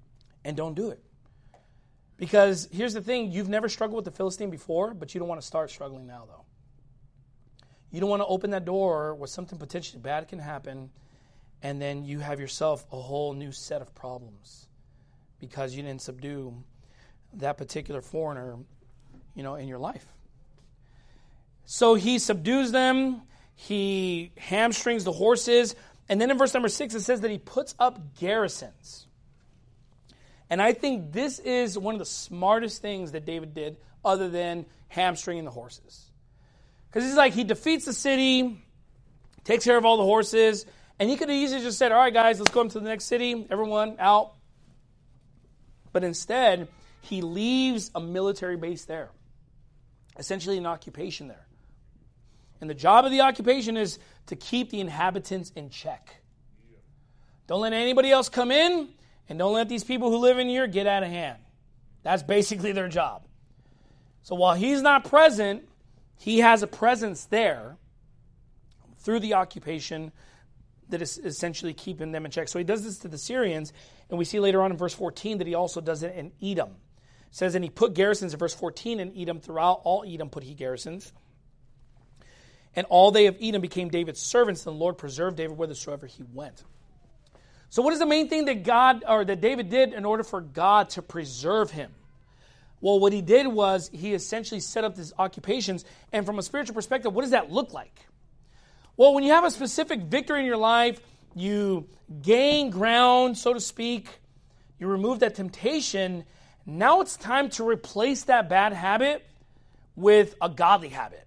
S1: and don't do it. Because here's the thing, you've never struggled with the Philistine before, but you don't want to start struggling now, though. You don't want to open that door where something potentially bad can happen, and then you have yourself a whole new set of problems because you didn't subdue that particular foreigner, in your life. So he subdues them, he hamstrings the horses, and then in verse number 6 it says that he puts up garrisons. And I think this is one of the smartest things that David did other than hamstringing the horses. Because he defeats the city, takes care of all the horses, and he could have easily just said, all right, guys, let's go into the next city. Everyone out. But instead, he leaves a military base there. Essentially an occupation there. And the job of the occupation is to keep the inhabitants in check. Don't let anybody else come in, and don't let these people who live in here get out of hand. That's basically their job. So while he's not present, he has a presence there through the occupation that is essentially keeping them in check. So he does this to the Syrians, and we see later on in verse 14 that he also does it in Edom. It says, and he put garrisons in verse 14 in Edom. Throughout all Edom put he garrisons. And all they of Edom became David's servants, and the Lord preserved David whithersoever he went. So what is the main thing that David did in order for God to preserve him? Well, what he did was he essentially set up these occupations. And from a spiritual perspective, what does that look like? Well, when you have a specific victory in your life, you gain ground, so to speak. You remove that temptation. Now it's time to replace that bad habit with a godly habit.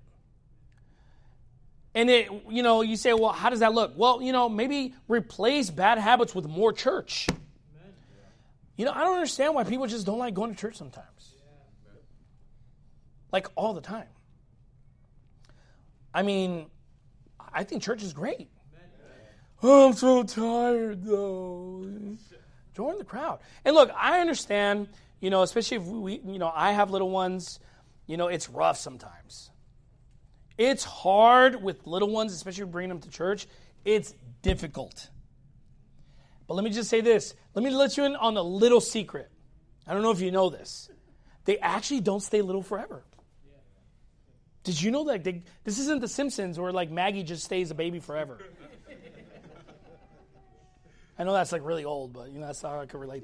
S1: And you say, well, how does that look? Well, maybe replace bad habits with more church. I don't understand why people just don't like going to church sometimes. Like all the time. I mean, I think church is great. Oh, I'm so tired, though. Join the crowd. And look, I understand, especially if we I have little ones, it's rough sometimes. It's hard with little ones, especially bringing them to church. It's difficult. But let me just say this. Let me let you in on a little secret. I don't know if you know this. They actually don't stay little forever. Did you know that? This isn't The Simpsons where Maggie just stays a baby forever. I know that's really old, but that's how I could relate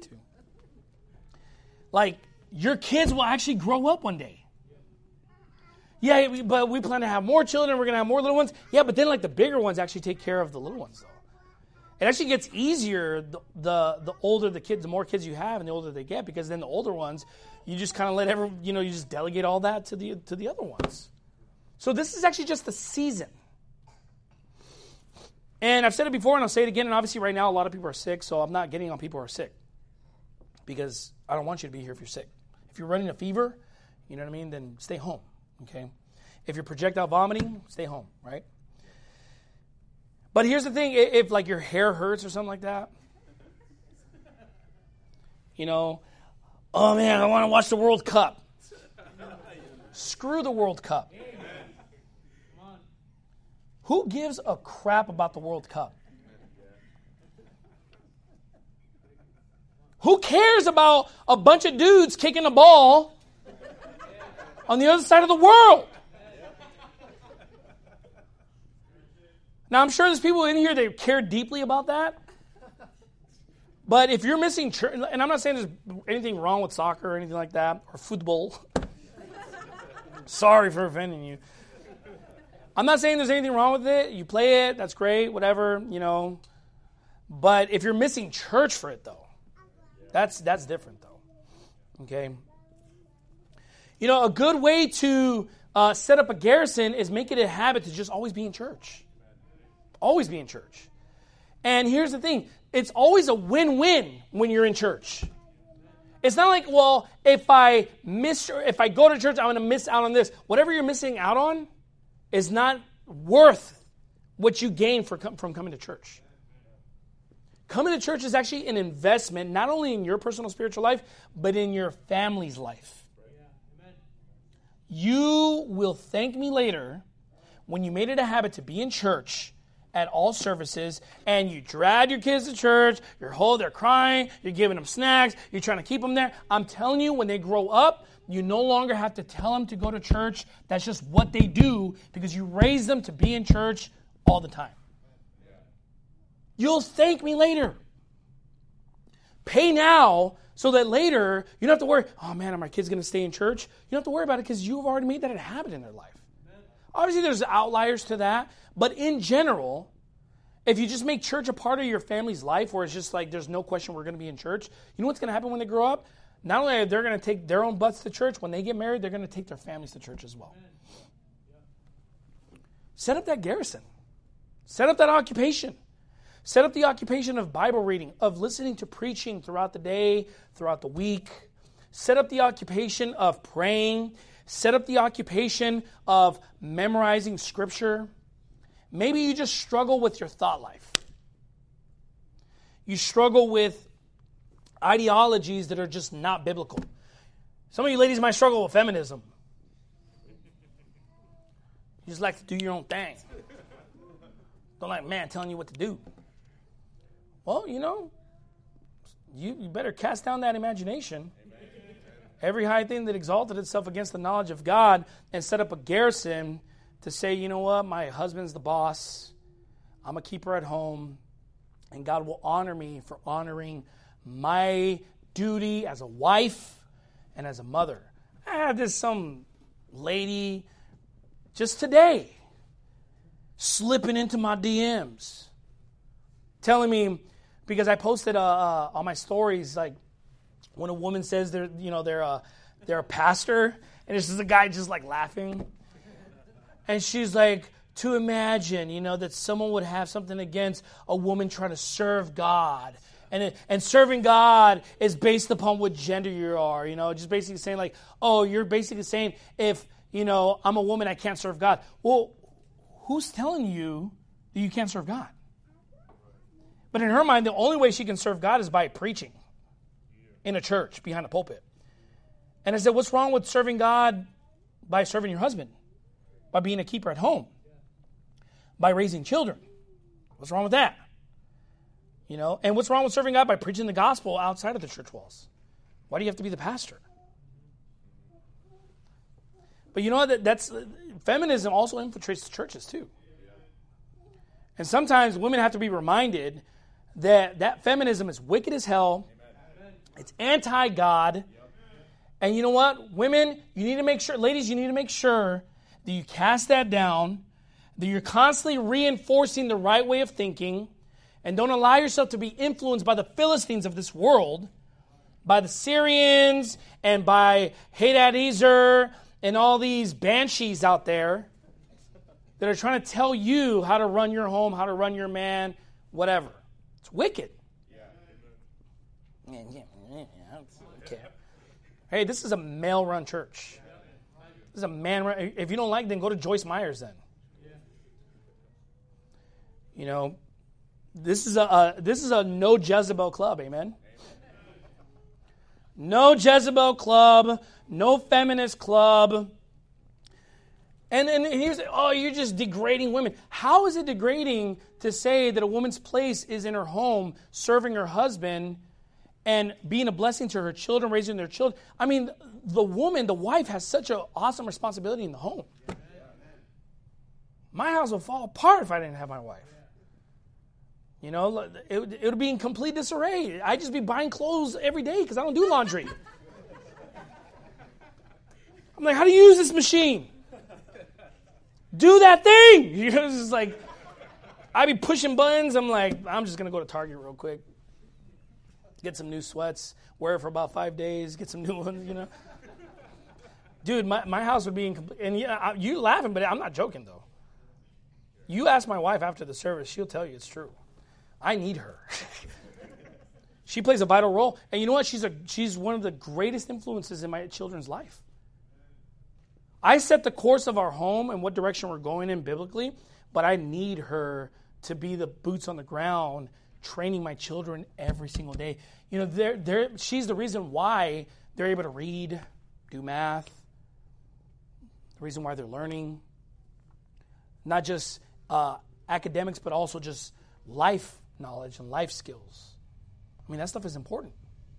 S1: to. Your kids will actually grow up one day. Yeah, but we plan to have more children. We're going to have more little ones. Yeah, but then the bigger ones actually take care of the little ones, though. It actually gets easier the older the kids, the more kids you have, and the older they get, because then the older ones, you just kind of you just delegate all that to the other ones. So this is actually just the season. And I've said it before, and I'll say it again, and obviously right now a lot of people are sick, so I'm not getting on people who are sick. Because I don't want you to be here if you're sick. If you're running a fever, then stay home, okay? If you're projectile vomiting, stay home, right? But here's the thing, if your hair hurts or something like that, oh man, I want to watch the World Cup. Screw the World Cup. Who gives a crap about the World Cup? Who cares about a bunch of dudes kicking a ball on the other side of the world? Now, I'm sure there's people in here that care deeply about that. But if you're missing church, and I'm not saying there's anything wrong with soccer or anything like that, or football. Sorry for offending you. I'm not saying there's anything wrong with it. You play it, that's great, whatever, But if you're missing church for it, though, that's different, though. Okay? A good way to set up a garrison is make it a habit to just always be in church. Always be in church. And here's the thing. It's always a win-win when you're in church. It's not like, well, if I go to church, I'm going to miss out on this. Whatever you're missing out on is not worth what you gain from coming to church. Coming to church is actually an investment, not only in your personal spiritual life, but in your family's life. You will thank me later when you made it a habit to be in church at all services, and you drag your kids to church, they're crying, you're giving them snacks, you're trying to keep them there. I'm telling you, when they grow up, you no longer have to tell them to go to church. That's just what they do because you raise them to be in church all the time. You'll thank me later. Pay now so that later you don't have to worry, oh man, are my kids going to stay in church? You don't have to worry about it because you've already made that a habit in their life. Obviously, there's outliers to that, but in general, if you just make church a part of your family's life where it's just like there's no question we're going to be in church, you know what's going to happen when they grow up? Not only are they going to take their own butts to church, when they get married, they're going to take their families to church as well. Set up that garrison. Set up that occupation. Set up the occupation of Bible reading, of listening to preaching throughout the day, throughout the week. Set up the occupation of praying. Set up the occupation of memorizing Scripture. Maybe you just struggle with your thought life. You struggle with ideologies that are just not biblical. Some of you ladies might struggle with feminism. You just like to do your own thing. Don't like a man telling you what to do. Well, you better cast down that imagination. Every high thing that exalted itself against the knowledge of God, and set up a garrison to say, you know what, my husband's the boss. I'm going to keep her at home. And God will honor me for honoring my duty as a wife and as a mother. I had some lady just today slipping into my DMs, telling me, because I posted on my stories, like when a woman says they're a pastor, and it's just a guy just like laughing, and she's like, to imagine, that someone would have something against a woman trying to serve God. And serving God is based upon what gender you are, just basically saying like, oh, you're basically saying if, I'm a woman, I can't serve God. Well, who's telling you that you can't serve God? But in her mind, the only way she can serve God is by preaching in a church behind a pulpit. And I said, what's wrong with serving God by serving your husband? By being a keeper at home? By raising children? What's wrong with that? And what's wrong with serving God by preaching the gospel outside of the church walls? Why do you have to be the pastor? But that's feminism also infiltrates the churches too. And sometimes women have to be reminded that feminism is wicked as hell. It's anti-God. And you know what? Women, you need to make sure, ladies, you need to make sure that you cast that down, that you're constantly reinforcing the right way of thinking, and don't allow yourself to be influenced by the Philistines of this world, by the Syrians, and by Hadadezer, and all these banshees out there that are trying to tell you how to run your home, how to run your man, whatever. It's wicked. Okay. Hey, this is a male-run church. This is a man-run. If you don't like it, then go to Joyce Myers then. This is a no Jezebel club, amen? No Jezebel club, no feminist club. And here's, you're just degrading women. How is it degrading to say that a woman's place is in her home, serving her husband, and being a blessing to her children, raising their children? I mean, the wife, has such an awesome responsibility in the home. My house would fall apart if I didn't have my wife. It would be in complete disarray. I'd just be buying clothes every day because I don't do laundry. I'm like, how do you use this machine? Do that thing. It's just like, I'd be pushing buttons. I'm like, I'm just going to go to Target real quick. Get some new sweats. Wear it for about 5 days. Get some new ones, Dude, my house would be in complete, and you laughing, but I'm not joking, though. You ask my wife after the service, she'll tell you it's true. I need her. She plays a vital role. And you know what? She's one of the greatest influences in my children's life. I set the course of our home and what direction we're going in biblically, but I need her to be the boots on the ground, training my children every single day. She's the reason why they're able to read, do math, the reason why they're learning. Not just academics, but also just life knowledge and life skills. I mean, that stuff is important.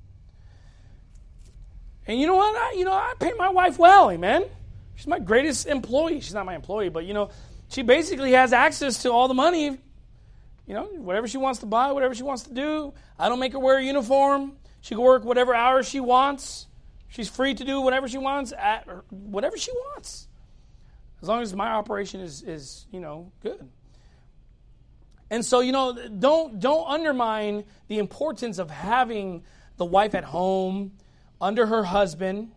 S1: And you know what? I pay my wife well, amen. She's my greatest employee. She's not my employee, but, she basically has access to all the money. Whatever she wants to buy, whatever she wants to do. I don't make her wear a uniform. She can work whatever hours she wants. She's free to do whatever she wants, whatever she wants. As long as my operation is good. And so, don't undermine the importance of having the wife at home, under her husband,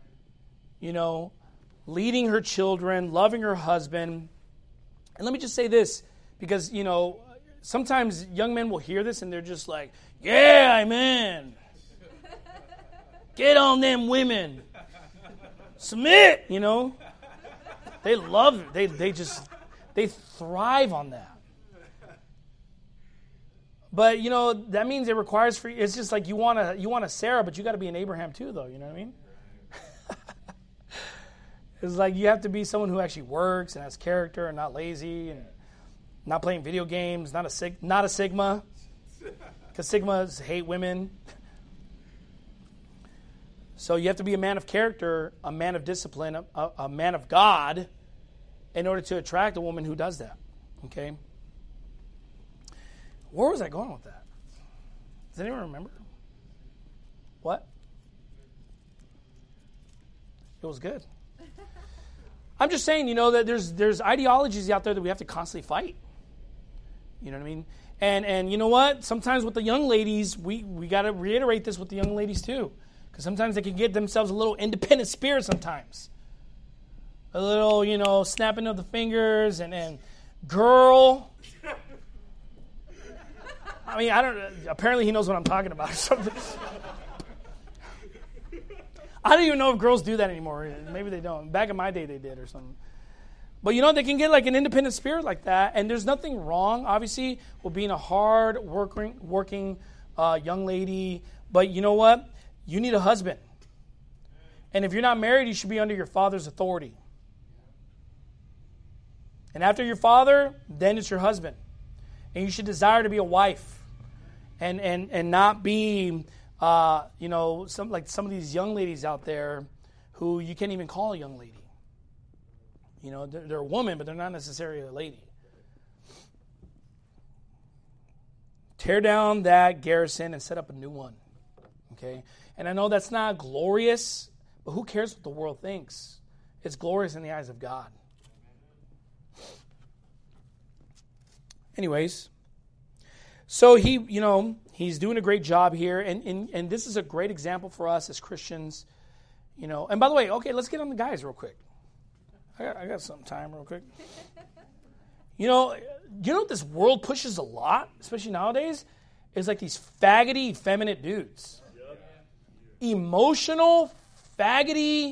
S1: leading her children, loving her husband. And let me just say this, because, sometimes young men will hear this and they're just like, yeah, amen. Get on them women. Submit, They love it. They thrive on that. But, that means it requires it's just like you want a Sarah, but you got to be an Abraham too, though. You know what I mean? It's like you have to be someone who actually works and has character and not lazy and not playing video games, not a Sigma, because Sigmas hate women. So you have to be a man of character, a man of discipline, a man of God, in order to attract a woman who does that. Okay? Where was I going with that? Does anyone remember? What? It was good. I'm just saying, that there's ideologies out there that we have to constantly fight. You know what I mean? And you know what? Sometimes with the young ladies, we got to reiterate this with the young ladies too. Because sometimes they can get themselves a little independent spirit sometimes. A little, snapping of the fingers and girl. I mean, apparently he knows what I'm talking about or something. I don't even know if girls do that anymore. Maybe they don't. Back in my day, they did or something. But, they can get like an independent spirit like that. And there's nothing wrong, obviously, with being a hard working young lady. But you know what? You need a husband. And if you're not married, you should be under your father's authority. And after your father, then it's your husband. And you should desire to be a wife. And not be, some of these young ladies out there who you can't even call a young lady. They're a woman, but they're not necessarily a lady. Tear down that garrison and set up a new one. Okay? And I know that's not glorious, but who cares what the world thinks? It's glorious in the eyes of God. Anyways, so he's doing a great job here, and this is a great example for us as Christians. And by the way, okay, let's get on the guys real quick. I got some time real quick. You know what this world pushes a lot, especially nowadays, is like these faggoty, effeminate dudes. Emotional, faggot,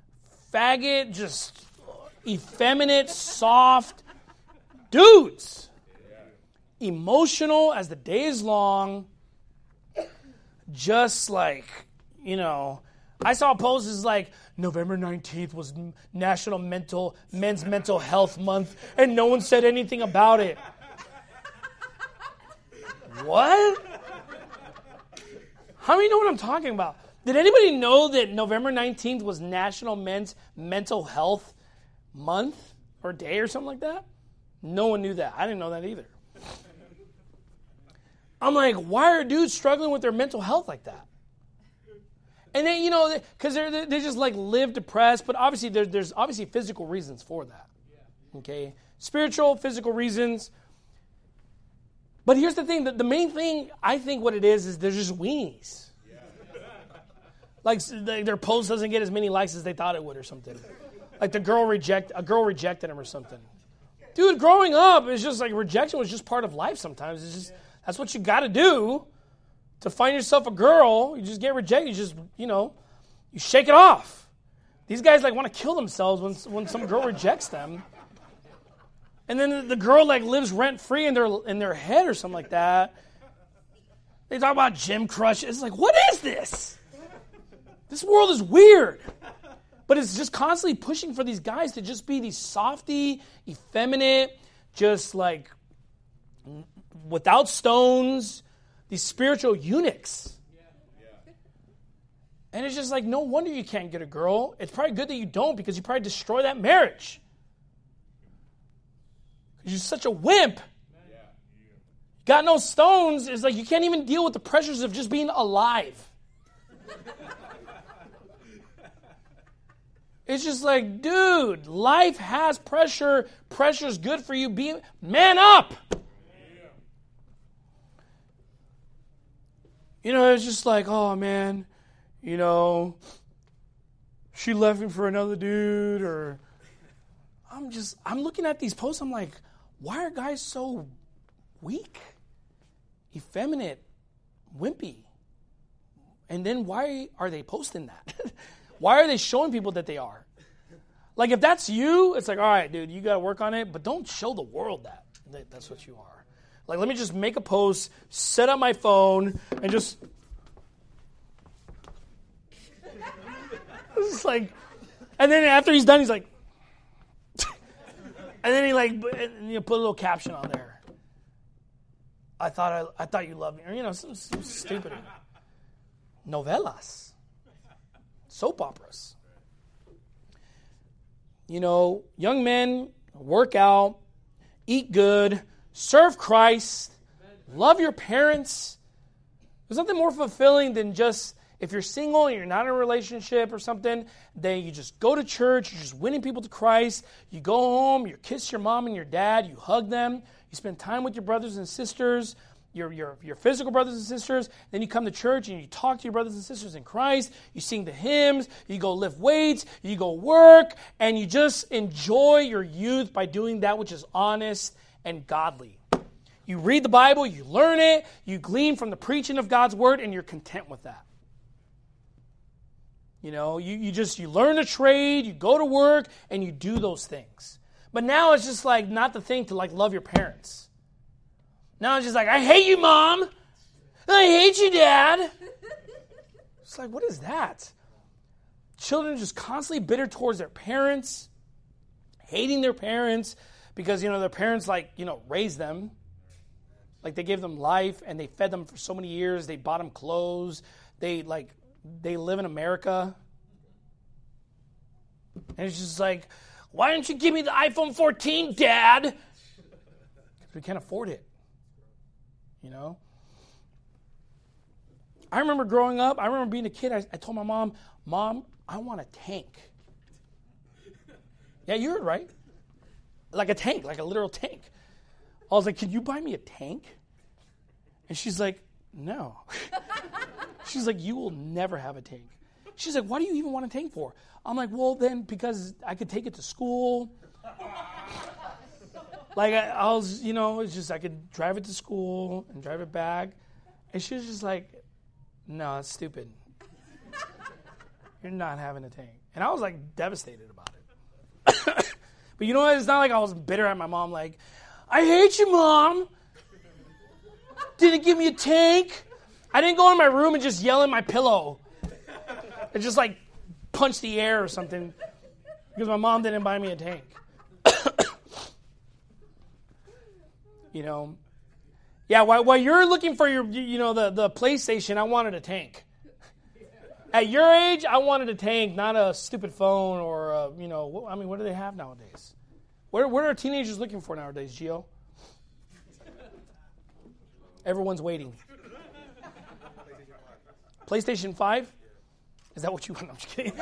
S1: just effeminate, soft dudes. Emotional as the day is long, just like, I saw posts like, November 19th was National Men's Mental Health Month, and no one said anything about it. What? How many know what I'm talking about? Did anybody know that November 19th was National Men's Mental Health Month or Day or something like that? No one knew that. I didn't know that either. I'm like, why are dudes struggling with their mental health like that? And then, because they just like live depressed, but obviously there's obviously physical reasons for that. Okay? Spiritual, physical reasons. But here's the thing, the main thing, I think what it is they're just weenies. Like their post doesn't get as many likes as they thought it would or something. Like a girl rejected him or something. Dude, growing up, it's just like rejection was just part of life sometimes. It's just, that's what you got to do to find yourself a girl. You just get rejected. You just, you shake it off. These guys like want to kill themselves when some girl rejects them. And then the girl like lives rent-free in their head or something like that. They talk about gym crush. It's like, what is this? This world is weird. But it's just constantly pushing for these guys to just be these softy, effeminate, just like without stones, these spiritual eunuchs. And it's just like, no wonder you can't get a girl. It's probably good that you don't, because you probably destroy that marriage. Because you're such a wimp. Got no stones. It's like you can't even deal with the pressures of just being alive. It's just like, dude, life has pressure. Pressure's good for you. Man up. You know, it's just like, oh, man, you know, she left me for another dude, or I'm looking at these posts, I'm like, why are guys so weak, effeminate, wimpy? And then why are they posting that? Why are they showing people that they are? Like, if that's you, it's like, all right, dude, you got to work on it, but don't show the world that's what you are. Like, let me just make a post, set up my phone, and just... It's like... And then after he's done, he's like... And then he put a little caption on there. I thought you loved me. Or, you know, some stupid... Novelas. Soap operas. You know, young men, work out, eat good, serve Christ, love your parents. There's nothing more fulfilling than just, if you're single and you're not in a relationship or something, then you just go to church, you're just winning people to Christ, you go home, you kiss your mom and your dad, you hug them, you spend time with your brothers and sisters, your physical brothers and sisters. Then you come to church and you talk to your brothers and sisters in Christ. You sing the hymns. You go lift weights. You go work. And you just enjoy your youth by doing that which is honest and godly. You read the Bible. You learn it. You glean from the preaching of God's word, and you're content with that. You know, you learn a trade. You go to work, and you do those things. But now it's just like not the thing to like love your parents. Now it's just like, I hate you, Mom. I hate you, Dad. It's like, what is that? Children are just constantly bitter towards their parents, hating their parents because, you know, their parents, like, you know, raised them. Like, they gave them life and they fed them for so many years. They bought them clothes. They live in America. And it's just like, why don't you give me the iPhone 14, Dad? Because we can't afford it. You know? I remember growing up, I remember being a kid, I told my mom, Mom, I want a tank. Yeah, you heard right. Like a tank, like a literal tank. I was like, can you buy me a tank? And she's like, no. She's like, you will never have a tank. She's like, why do you even want a tank for? I'm like, well, then, because I could take it to school. Like, I was, you know, it's just I could drive it to school and drive it back. And she was just like, no, that's stupid. You're not having a tank. And I was, like, devastated about it. But you know what? It's not like I was bitter at my mom, like, I hate you, Mom. Didn't give me a tank. I didn't go in my room and just yell at my pillow. And just, like, punch the air or something. Because my mom didn't buy me a tank. You know, yeah, while you're looking for your, you know, the PlayStation, I wanted a tank. At your age, I wanted a tank, not a stupid phone or, you know, I mean, what do they have nowadays? What are teenagers looking for nowadays, Gio? Everyone's waiting. PlayStation 5? Is that what you want? I'm just kidding.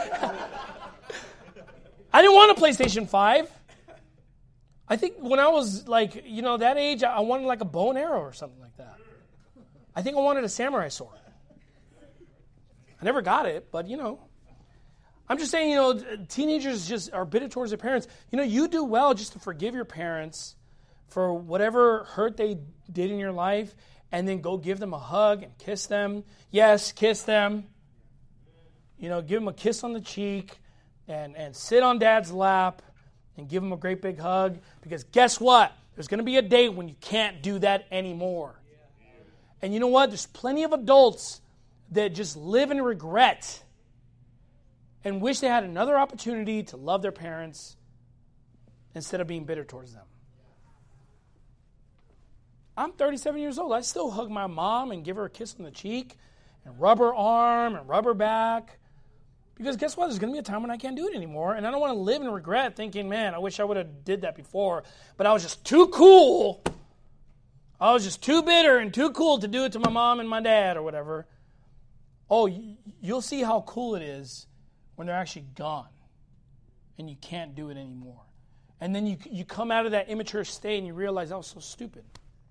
S1: I didn't want a PlayStation 5. I think when I was, like, you know, that age, I wanted, like, a bow and arrow or something like that. I think I wanted a samurai sword. I never got it, but, you know. I'm just saying, you know, teenagers just are bitter towards their parents. You know, you do well just to forgive your parents for whatever hurt they did in your life and then go give them a hug and kiss them. Yes, kiss them. You know, give them a kiss on the cheek and sit on Dad's lap. And give them a great big hug. Because guess what? There's going to be a day when you can't do that anymore. And you know what? There's plenty of adults that just live in regret and wish they had another opportunity to love their parents instead of being bitter towards them. I'm 37 years old. I still hug my mom and give her a kiss on the cheek and rub her arm and rub her back. Because guess what? There's going to be a time when I can't do it anymore. And I don't want to live in regret thinking, man, I wish I would have did that before. But I was just too cool. I was just too bitter and too cool to do it to my mom and my dad or whatever. Oh, you'll see how cool it is when they're actually gone and you can't do it anymore. And then you come out of that immature state and you realize I was so stupid.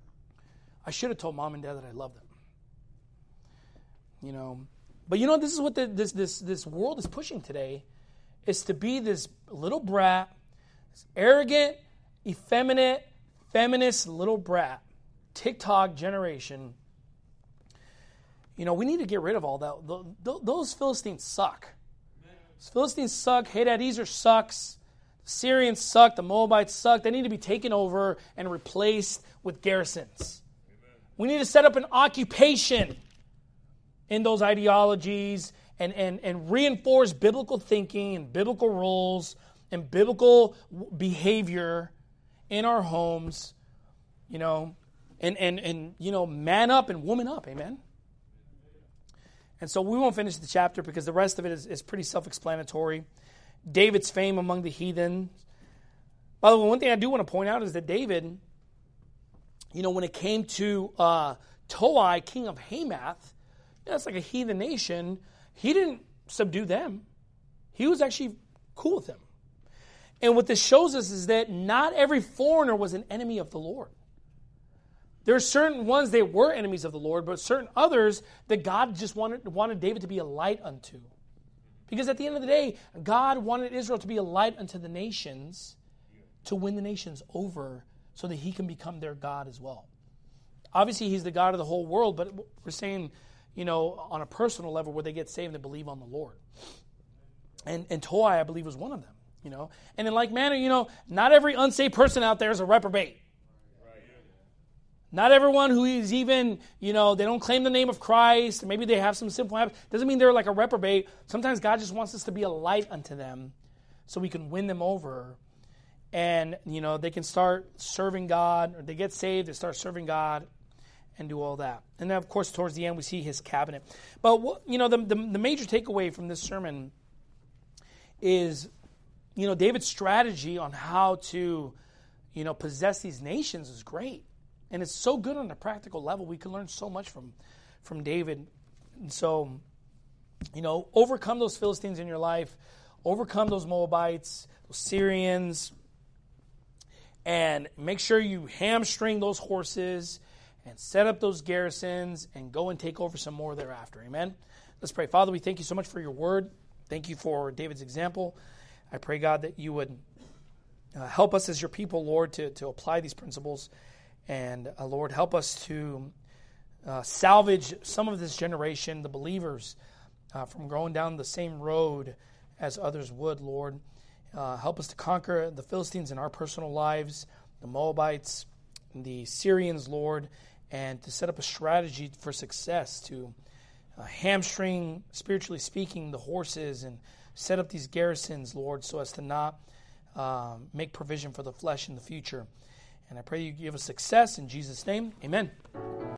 S1: I should have told mom and dad that I love them. You know, but you know, this is what this world is pushing today, is to be this little brat, this arrogant, effeminate, feminist little brat, TikTok generation. You know, we need to get rid of all that. Those Philistines suck. Those Philistines suck. Hadadezer sucks. The Syrians suck. The Moabites suck. They need to be taken over and replaced with garrisons. We need to set up an occupation in those ideologies and reinforce biblical thinking and biblical rules and biblical behavior in our homes, you know, and you know, man up and woman up, amen? And so we won't finish the chapter because the rest of it is pretty self-explanatory. David's fame among the heathen. By the way, one thing I do want to point out is that David, you know, when it came to Toi, king of Hamath, that's like a heathen nation, he didn't subdue them. He was actually cool with them. And what this shows us is that not every foreigner was an enemy of the Lord. There are certain ones they were enemies of the Lord, but certain others that God just wanted David to be a light unto. Because at the end of the day, God wanted Israel to be a light unto the nations, to win the nations over so that he can become their God as well. Obviously, he's the God of the whole world, but we're saying, you know, on a personal level where they get saved and believe on the Lord. And Toi, I believe, was one of them, you know. And in like manner, you know, not every unsaved person out there is a reprobate. Not everyone who is even, you know, they don't claim the name of Christ, maybe they have some sinful habits, doesn't mean they're like a reprobate. Sometimes God just wants us to be a light unto them so we can win them over. And, you know, they can start serving God, or they get saved, they start serving God and do all that. And then, of course, towards the end, we see his cabinet. But, you know, the major takeaway from this sermon is, you know, David's strategy on how to, you know, possess these nations is great. And it's so good on a practical level. We can learn so much from David. And so, you know, overcome those Philistines in your life. Overcome those Moabites, those Syrians. And make sure you hamstring those horses and set up those garrisons and go and take over some more thereafter. Amen? Let's pray. Father, we thank you so much for your word. Thank you for David's example. I pray, God, that you would help us as your people, Lord, to apply these principles. And, Lord, help us to salvage some of this generation, the believers, from going down the same road as others would, Lord. Help us to conquer the Philistines in our personal lives, the Moabites, the Syrians, Lord, and to set up a strategy for success, to hamstring, spiritually speaking, the horses and set up these garrisons, Lord, so as to not make provision for the flesh in the future. And I pray you give us success in Jesus' name. Amen.